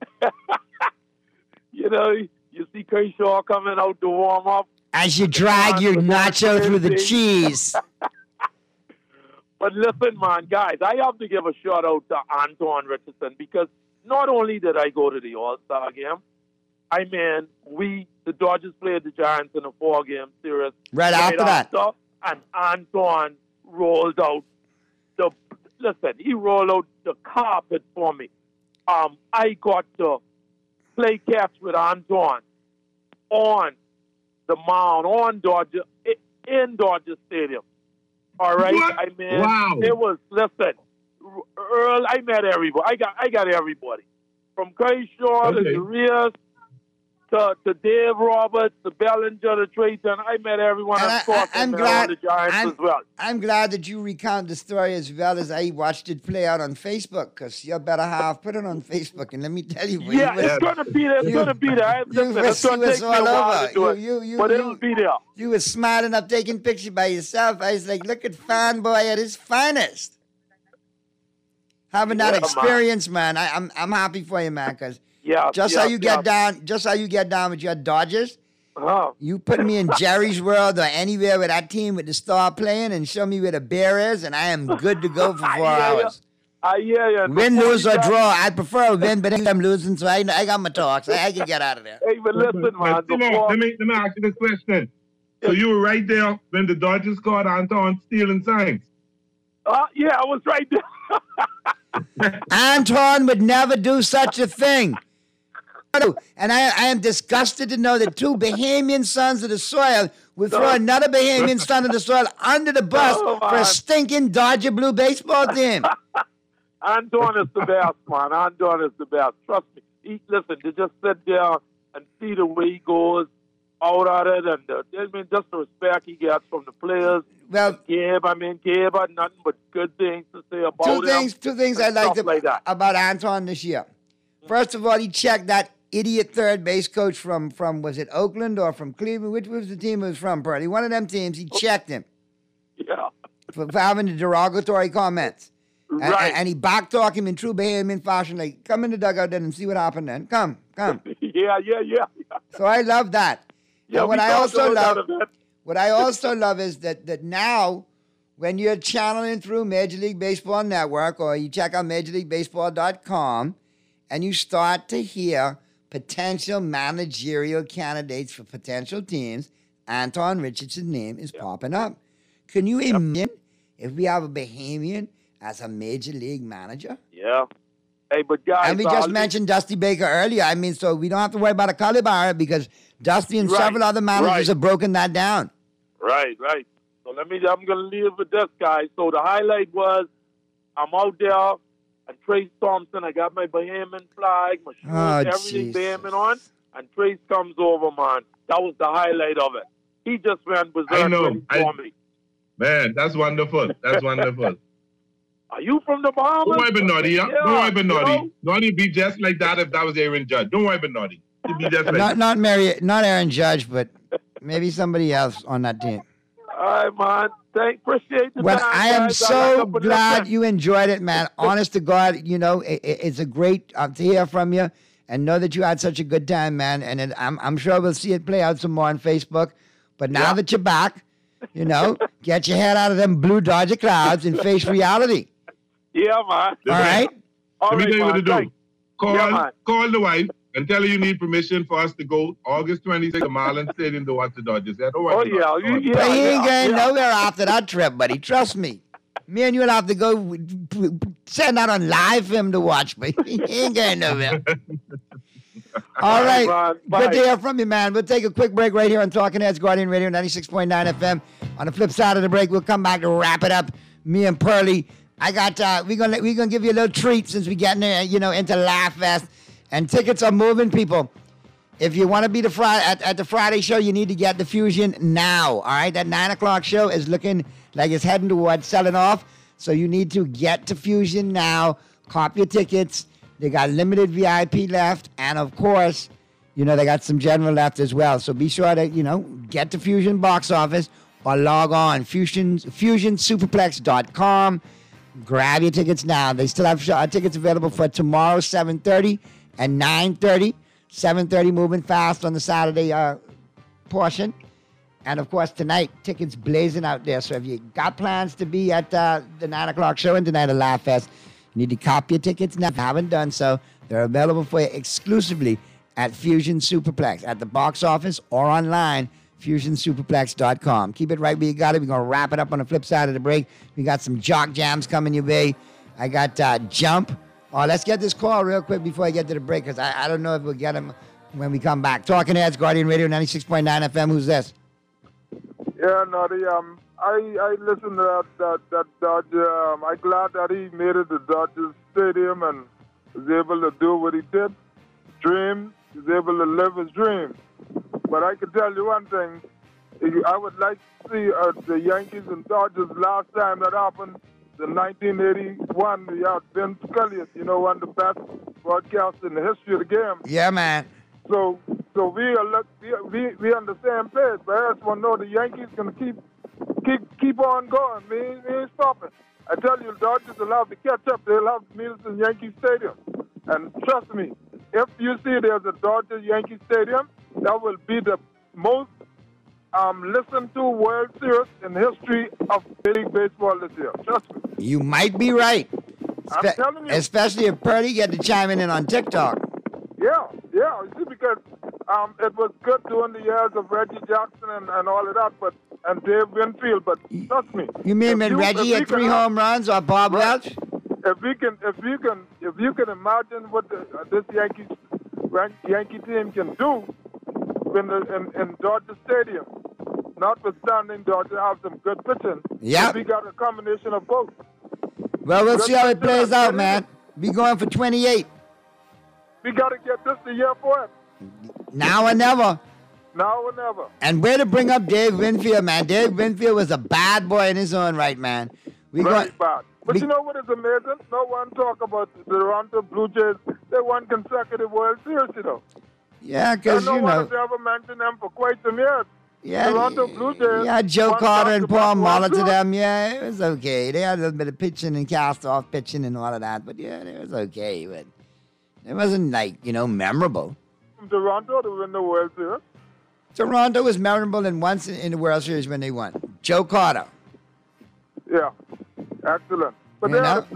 You know, you see Kershaw coming out to warm up. As you drag your nacho through the cheese. But listen, man, guys, I have to give a shout-out to Antoine Richardson because not only did I go to the All-Star game, I mean, the Dodgers played the Giants in a 4-game series. Right after that. And Antoine rolled out he rolled out the carpet for me. I got to play catch with Antoine on the mound, in Dodger Stadium. All right? What? I mean, wow. It was, listen, Earl, I met everybody. I got everybody. From Kershaw to Urias to Dave Roberts, to Bellinger, to Trayton. I met everyone. I'm glad the Giants as well. I'm glad that you recount the story as well as I watched it play out on Facebook, because your better half put it on Facebook, and let me tell you. It's going to be there. It's going to be there. It's going to take me a while to do it, but it'll be there. You were smart enough taking pictures by yourself. I was like, look at Fanboy at his finest. Having that experience, man. I'm happy for you, man, because just how you get down with your Dodgers, you put me in Jerry's World or anywhere with that team with the star playing and show me where the bear is, and I am good to go for 4 hours. I hear you. Win, lose, or draw. I prefer a win, but I'm losing, so I got my talks. I can get out of there. Hey, but listen, man. Let me ask you this question. So you were right there when the Dodgers caught Anton stealing signs? Yeah, I was right there. Anton would never do such a thing. And I am disgusted to know that two Bahamian sons of the soil would throw another Bahamian son of the soil under the bus for a stinking Dodger blue baseball team. Anton is the best, man. Anton is the best. Trust me. Listen, to just sit there and see the way he goes out at it, and just the respect he gets from the players. Well, Gabe had nothing but good things to say about him. Two things I liked about Anton this year. First of all, he checked that idiot third base coach from was it Oakland or from Cleveland? Which was the team he was from, Purdy? One of them teams, he checked him. Yeah. For having the derogatory comments. Right. And he back-talked him in true Bahamian fashion, like, come in the dugout then and see what happened then. Come. Yeah. So I love that. Yeah, and what I also love is that now, when you're channeling through Major League Baseball Network or you check out MajorLeagueBaseball.com and you start to hear potential managerial candidates for potential teams, Anton Richardson's name is popping up. Can you imagine if we have a Bahamian as a Major League manager? Yeah. Hey, but guys... And we just mentioned Dusty Baker earlier. I mean, so we don't have to worry about a Culibara because Dusty and several other managers have broken that down. Right. So I'm going to leave with this guy. So the highlight was I'm out there and Trace Thompson, I got my Bahamian flag, my shoes, everything Bahamian on, and Trace comes over, man. That was the highlight of it. He just went berserk for me. Man, that's wonderful. That's wonderful. Are you from the Bahamas? Don't worry about Naughty. Yeah? Don't worry about Naughty. Naughty be just like that if that was Aaron Judge. Don't worry about Naughty. He'd be just like not Aaron Judge, but maybe somebody else on that team. All right, man. Appreciate the time, I am guys. so glad you enjoyed it, man. Honest to God, it's a great to hear from you and know that you had such a good time, man. And I'm sure we'll see it play out some more on Facebook. But now that you're back, get your head out of them blue Dodger clouds and face reality. Yeah, man. All right? Let me tell you what to do. Call the wife and tell her you need permission for us to go August 26th to Marlins Stadium to watch the Dodgers. Yeah, he ain't going nowhere after that trip, buddy. Trust me. Me and you will have to go send out on live film to watch, but he ain't going nowhere. All right. Good to hear from you, man. We'll take a quick break right here on Talking Heads, Guardian Radio 96.9 FM. On the flip side of the break, we'll come back to wrap it up. Me and Pearly. I got we're gonna give you a little treat since we're getting into Laugh Fest. And tickets are moving, people. If you want to be at the Friday show, you need to get the Fusion now. All right, that 9 o'clock show is looking like it's heading towards selling off. So you need to get to Fusion now. Cop your tickets. They got limited VIP left, and of course, they got some general left as well. So be sure to get to Fusion box office or log on FusionSuperplex.com. Grab your tickets now. They still have tickets available for tomorrow, 7:30 and 9:30. 7:30 moving fast on the Saturday portion. And, of course, tonight, tickets blazing out there. So if you got plans to be at the 9 o'clock show and tonight at Laugh Fest, you need to copy your tickets now. If you haven't done so, they're available for you exclusively at Fusion Superplex, at the box office or online, FusionSuperplex.com. Keep it right where you got it. We're going to wrap it up on the flip side of the break. We got some jock jams coming your way. I got Jump. Oh, let's get this call real quick before I get to the break, because I don't know if we'll get him when we come back. Talking Heads, Guardian Radio 96.9 FM. Who's this? Yeah, Naughty. I listened to that Dodger. I'm glad that he made it to Dodger Stadium and was able to do what he did. Dream. He's able to live his dream. But I can tell you one thing. I would like to see the Yankees and Dodgers last time that happened, in 1981. We had Vince Scully, one of the best broadcasters in the history of the game. Yeah, man. So we on the same page. But I just want to know the Yankees going to keep on going. We ain't stopping. I tell you, the Dodgers will have to catch up. They'll have to meet us in Yankee Stadium. And trust me, if you see there's a Dodger Yankee Stadium, that will be the most listened to World Series in the history of Major League Baseball this year. Trust me. You might be right. I'm telling you. Especially if Purdy get to chiming in on TikTok. Yeah. You see, because it was good during the years of Reggie Jackson and all of that, and Dave Winfield. But trust me. You mean when Reggie had 3 home runs or Bob Welch? If you can imagine what this Yankee team can do in Dodger Stadium, notwithstanding Dodger have some good pitching. Yeah. We got a combination of both. Well, we'll see how it plays out, man. We going for 28. We got to get this the year for it. Now or never. Now or never. And way to bring up Dave Winfield, man. Dave Winfield was a bad boy in his own right, man. Very bad. But you know what is amazing? No one talk about the Toronto Blue Jays. They won consecutive World Series, you know. Yeah, because, no one has ever mentioned them for quite some years. Yeah, Toronto Blue Jays. Yeah, Joe Carter and Paul Muller to World them. Yeah, it was okay. They had a little bit of pitching and cast-off pitching and all of that. But, yeah, it was okay. But it wasn't, memorable. From Toronto to win the World Series. Toronto was memorable once in the World Series when they won. Joe Carter. Yeah, excellent. But that's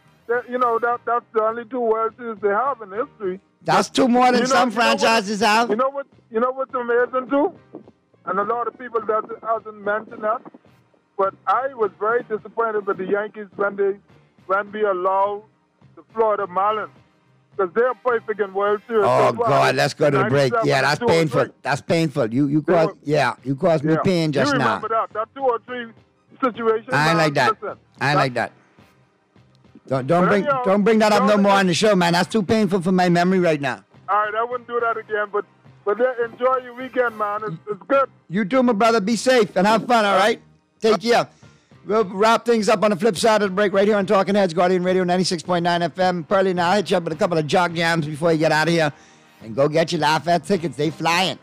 the only 2 World Series they have in history. That's 2 more than some franchises have. You know what's amazing too? And a lot of people hasn't mentioned that. But I was very disappointed with the Yankees when we allowed the Florida Marlins. Because they're perfect in World Series. Oh, God, let's go to the break. Yeah, that's painful. That's painful. You caused me pain just now. You now. remember that? That 2 or 3 situation. I ain't like that. I ain't like that. Don't bring that up no more on the show, man. That's too painful for my memory right now. All right, I wouldn't do that again, but enjoy your weekend, man. It's good. You too, my brother. Be safe and have fun, all right? Take care. We'll wrap things up on the flip side of the break right here on Talking Heads, Guardian Radio 96.9 FM. Pearly, now I'll hit you up with a couple of jog jams before you get out of here. And go get your Laugh At tickets. They flying.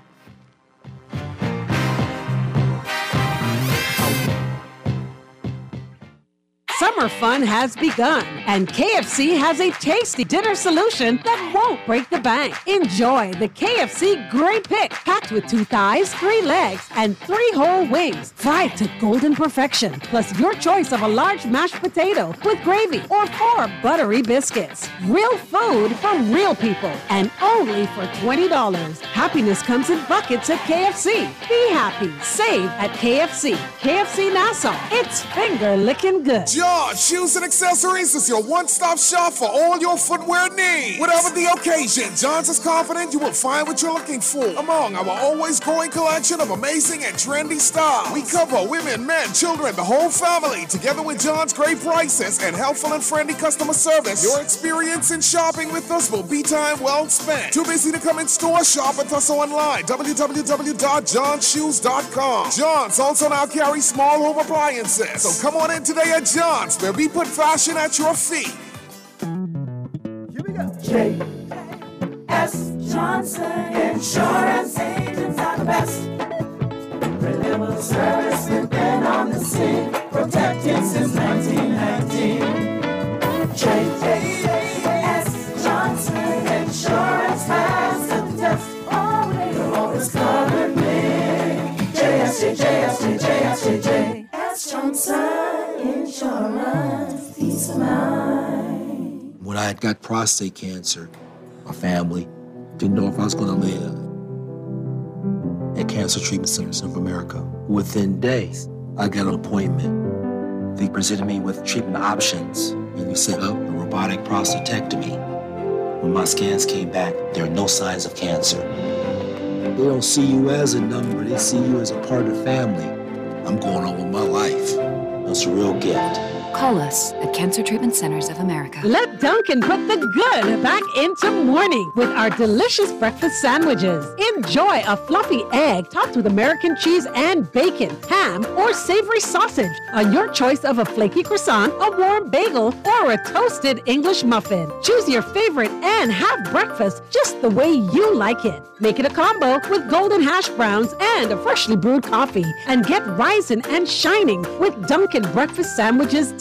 Summer fun has begun, and KFC has a tasty dinner solution that won't break the bank. Enjoy the KFC Great Pick, packed with 2 thighs, 3 legs, and 3 whole wings, fried to golden perfection, plus your choice of a large mashed potato with gravy or 4 buttery biscuits. Real food for real people, and only for $20. Happiness comes in buckets at KFC. Be happy. Save at KFC. KFC Nassau. It's finger-licking good. John Shoes and Accessories is your one-stop shop for all your footwear needs. Whatever the occasion, John's is confident you will find what you're looking for among our always growing collection of amazing and trendy styles. We cover women, men, children, the whole family. Together with John's great prices and helpful and friendly customer service, your experience in shopping with us will be time well spent. Too busy to come in store? Shop with us online. www.johnshoes.com. John's also now carries small home appliances. So come on in today at John's, where we put fashion at your feet. Here we go. J.S. Johnson Insurance Agents are the best. Reliable service, we've been on the scene, protected since 1919. J.S. Johnson Insurance has the test. You'll always cover me. J.S. Johnson Insurance, peace of mind. When I had got prostate cancer, my family didn't know if I was going to live. At Cancer Treatment Centers of America, within days, I got an appointment. They presented me with treatment options, and we set up a robotic prostatectomy. When my scans came back, there are no signs of cancer. They don't see you as a number, they see you as a part of the family. I'm going on with my life. That's a real gift. Call us at Cancer Treatment Centers of America. Let Dunkin' put the good back into morning with our delicious breakfast sandwiches. Enjoy a fluffy egg topped with American cheese and bacon, ham, or savory sausage on your choice of a flaky croissant, a warm bagel, or a toasted English muffin. Choose your favorite and have breakfast just the way you like it. Make it a combo with golden hash browns and a freshly brewed coffee, and get rising and shining with Dunkin' breakfast sandwiches today.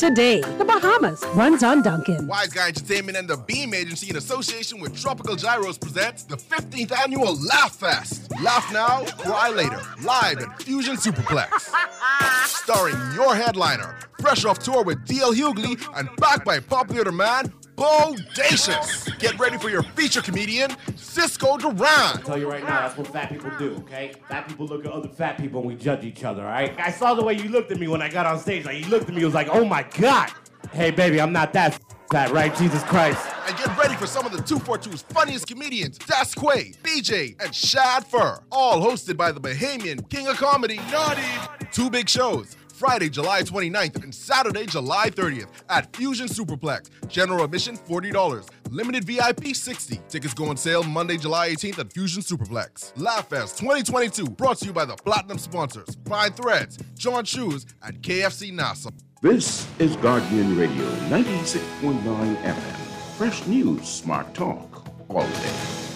today. The Bahamas runs on Duncan. Wise Guy Entertainment and the Beam Agency in association with Tropical Gyros presents the 15th annual Laugh Fest. Laugh now, cry later. Live at Fusion Superplex. Starring your headliner, fresh off tour with D.L. Hughley and backed by popular man, Bodacious. Get ready for your feature comedian, Cisco Duran. I'll tell you right now, that's what fat people do, okay? Fat people look at other fat people and we judge each other, all right? I saw the way you looked at me when I got on stage. Like, you looked at me, it was like, oh my God. Hey, baby, I'm not that fat, right? Jesus Christ. And get ready for some of the 242's funniest comedians, Das Quay, BJ, and Shad Fur. All hosted by the Bahamian King of Comedy, Naughty. 2 big shows. Friday, July 29th and Saturday, July 30th at Fusion Superplex. General admission, $40. Limited VIP, $60. Tickets go on sale Monday, July 18th at Fusion Superplex. Laugh Fest 2022, brought to you by the Platinum sponsors, Fine Threads, John Shoes, and KFC NASA. This is Guardian Radio 96.9 FM. Fresh news, smart talk, all day.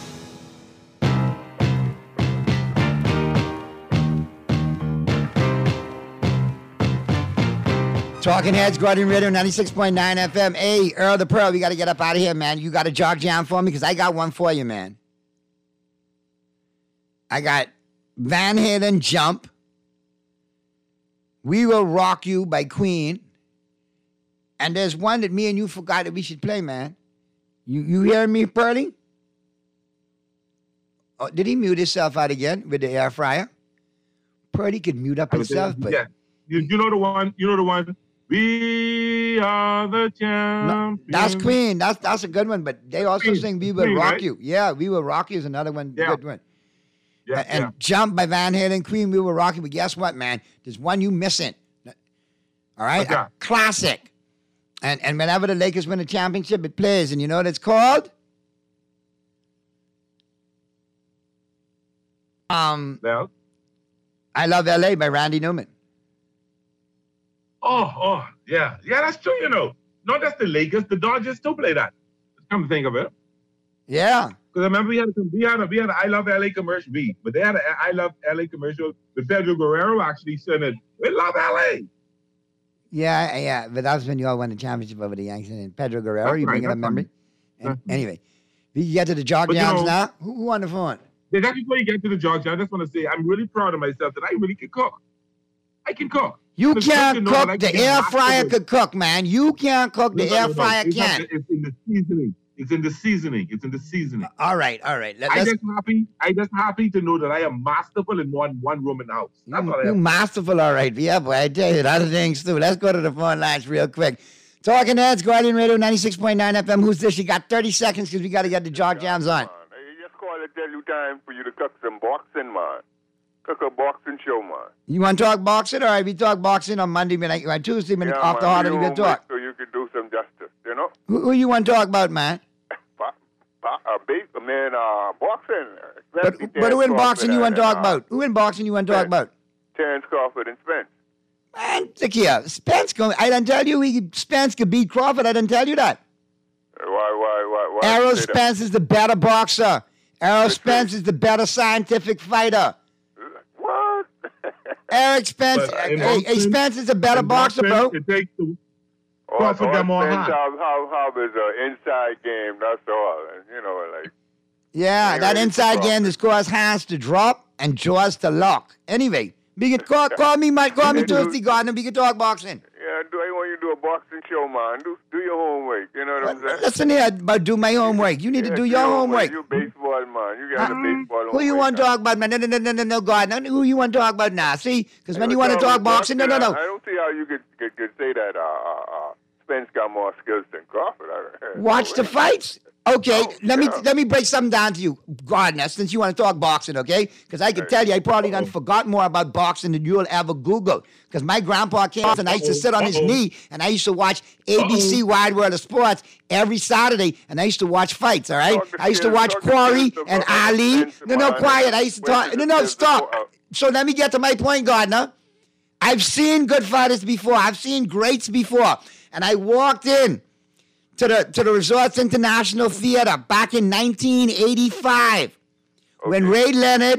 Talking Heads, Guardian Radio 96.9 FM. Hey, Earl the Pearl, we got to get up out of here, man. You got a jog jam for me? Because I got one for you, man. I got Van Halen, Jump. We Will Rock You by Queen. And there's one that me and you forgot that we should play, man. You hearing me, Pearlie? Oh, did he mute himself out again with the air fryer? Pearlie could mute up himself, but... Yeah. You know the one? We are the champions. That's Queen. That's a good one, but they also Queen. sing We Will Queen, Rock right? You. Yeah, We Will Rock You is another one, good one. Yeah, And Jump by Van Halen, Queen, We Will Rock You. But guess what, man? There's one you missing. All right? Okay. A classic. And whenever the Lakers win a championship, it plays. And you know what it's called? Well? I Love L.A. by Randy Newman. Yeah, that's true, you know. Not just the Lakers, the Dodgers still play that. Come to think of it. Yeah. Because I remember we had an I Love LA commercial, but they had an I Love LA commercial with Pedro Guerrero actually said it. We love LA. Yeah, but that was when you all won the championship over the Yankees and Pedro Guerrero. You bring it up memory. Anyway, we can get to the jog jams now. Who on the phone? Yeah, that's before you get to the jog jam. I just want to say I'm really proud of myself that I really can cook. I can cook. You can't cook. The air fryer could cook, man. You can't cook. The air fryer can't. It's in the seasoning. It's in the seasoning. All right. I'm just happy to know that I am masterful in one room in the house. That's all I You am. masterful, all right. Yeah, boy, I tell you, other things too. Let's go to the phone lines real quick. Talking Heads, Guardian Radio 96.9 FM. Who's this? You got 30 seconds because we got to get the jog jams on. You just call it tell you time for you to cook some boxing, man. Cook a boxing show, man. You want to talk boxing? All right, we talk boxing on Monday midnight. On Tuesday midnight, off the heart of the talk. So you can do some justice, you know? Who you want to talk about, man? Boxing. But who in boxing you want to talk about? Who in boxing you want to talk about? Terrence Crawford and Spence. Man, look here. Spence, I didn't tell you Spence could beat Crawford. I didn't tell you that. Why Errol say that? Spence is the better boxer. Errol Spence is the better scientific fighter. What? Eric Spence, hey, Spence is a better boxer, bro. It takes the Crawford them all Spence hot. have is an inside game, that's all. You know, like. Yeah, that inside game, the scores hands to drop and jaws to lock. Anyway, we can call me Tuesday, Gardner. We can talk boxing. Yeah, I want you to do a boxing show, man. Do your homework. You know what I'm saying? Listen here, but do my homework. You need to do your homework. You baseball, man. You got a baseball Who you want to talk about, man? No, Gardner. Who you want to talk about now? See, because when you want to talk boxing, no. I don't see how you could say that Spence got more skills than Crawford. Watch the fights. Okay, let me break something down to you, Gardner, since you want to talk boxing, okay? Because I can tell you, I probably done forgot more about boxing than you'll ever Google. Because my grandpa came and I used to sit on his knee and I used to watch ABC Wide World of Sports every Saturday and I used to watch fights, all right? I used to watch Corey and Ali. No, quiet. I used to talk. No, stop. So let me get to my point, Gardner. I've seen good fighters before. I've seen greats before. And I walked in to the Resorts International Theater back in 1985 when Ray Leonard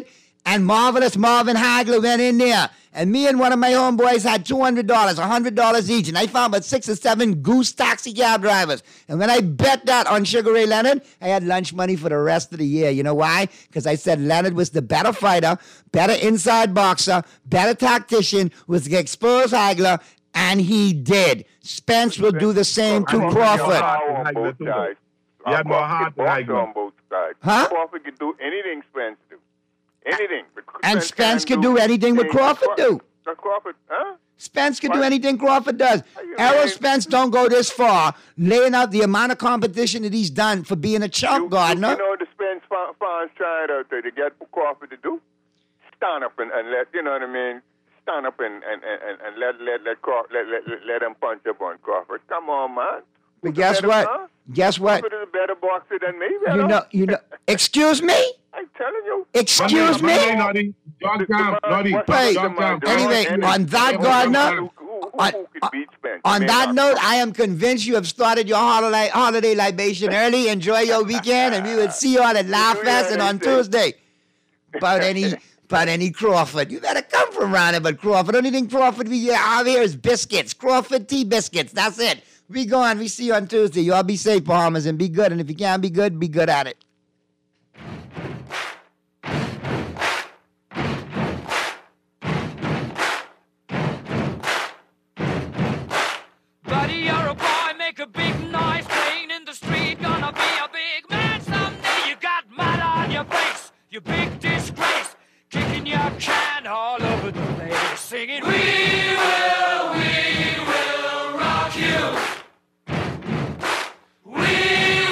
And Marvelous Marvin Hagler went in there. And me and one of my homeboys had $200, $100 each. And I found about 6 or 7 goose taxi cab drivers. And when I bet that on Sugar Ray Leonard, I had lunch money for the rest of the year. You know why? Because I said Leonard was the better fighter, better inside boxer, better tactician, was the exposed Hagler, and he did. Spence will do the same to Crawford. He had more heart than Hagler. On both sides. Huh? Crawford could do anything Spence do. Anything. And Spence could do anything what Crawford do. Crawford, huh? Spence could do anything Crawford does. Errol Spence don't go this far, laying out the amount of competition that he's done for being a chump, Gardner. You know what the Spence fans trying to get Crawford to do? Stand up and let, you know what I mean? Stand up and let him punch up on Crawford. Come on, man. But guess what? Huh? Guess what? Crawford is a better boxer than me. You know. Excuse me? I'm telling you. Excuse me? Anyway, on that, Gardner, on that note, I am convinced you have started your holiday libation early. Enjoy your weekend, and we will see you all at Laugh Fest and on Tuesday. About any Crawford. You better come from around here, but Crawford. Only thing Crawford we have here is biscuits. Crawford tea biscuits. That's it. We go on. We see you on Tuesday. You all be safe, Bahamas, and be good. And if you can't be good at it. Buddy, you're a boy, make a big noise, playing in the street, gonna be a big man someday. You got mud on your face, you big disgrace, kicking your can all over the place, singing, we will rock you. We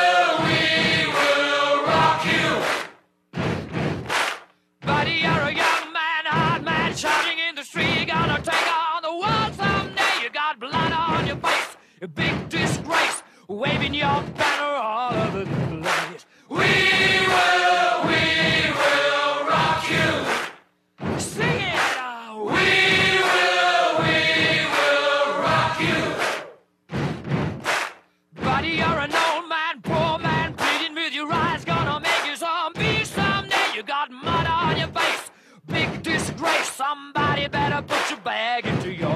will rock you. Buddy, you're a young man, hard man, shouting in the street, gonna take on the world someday. You got blood on your face, a big disgrace, waving your banner all over the place. We will rock you. Sing it now. We will rock you. Buddy, you're an old man, poor man, pleading with your eyes, gonna make you zombie someday. You got mud on your face, big disgrace. Somebody better put your bag into your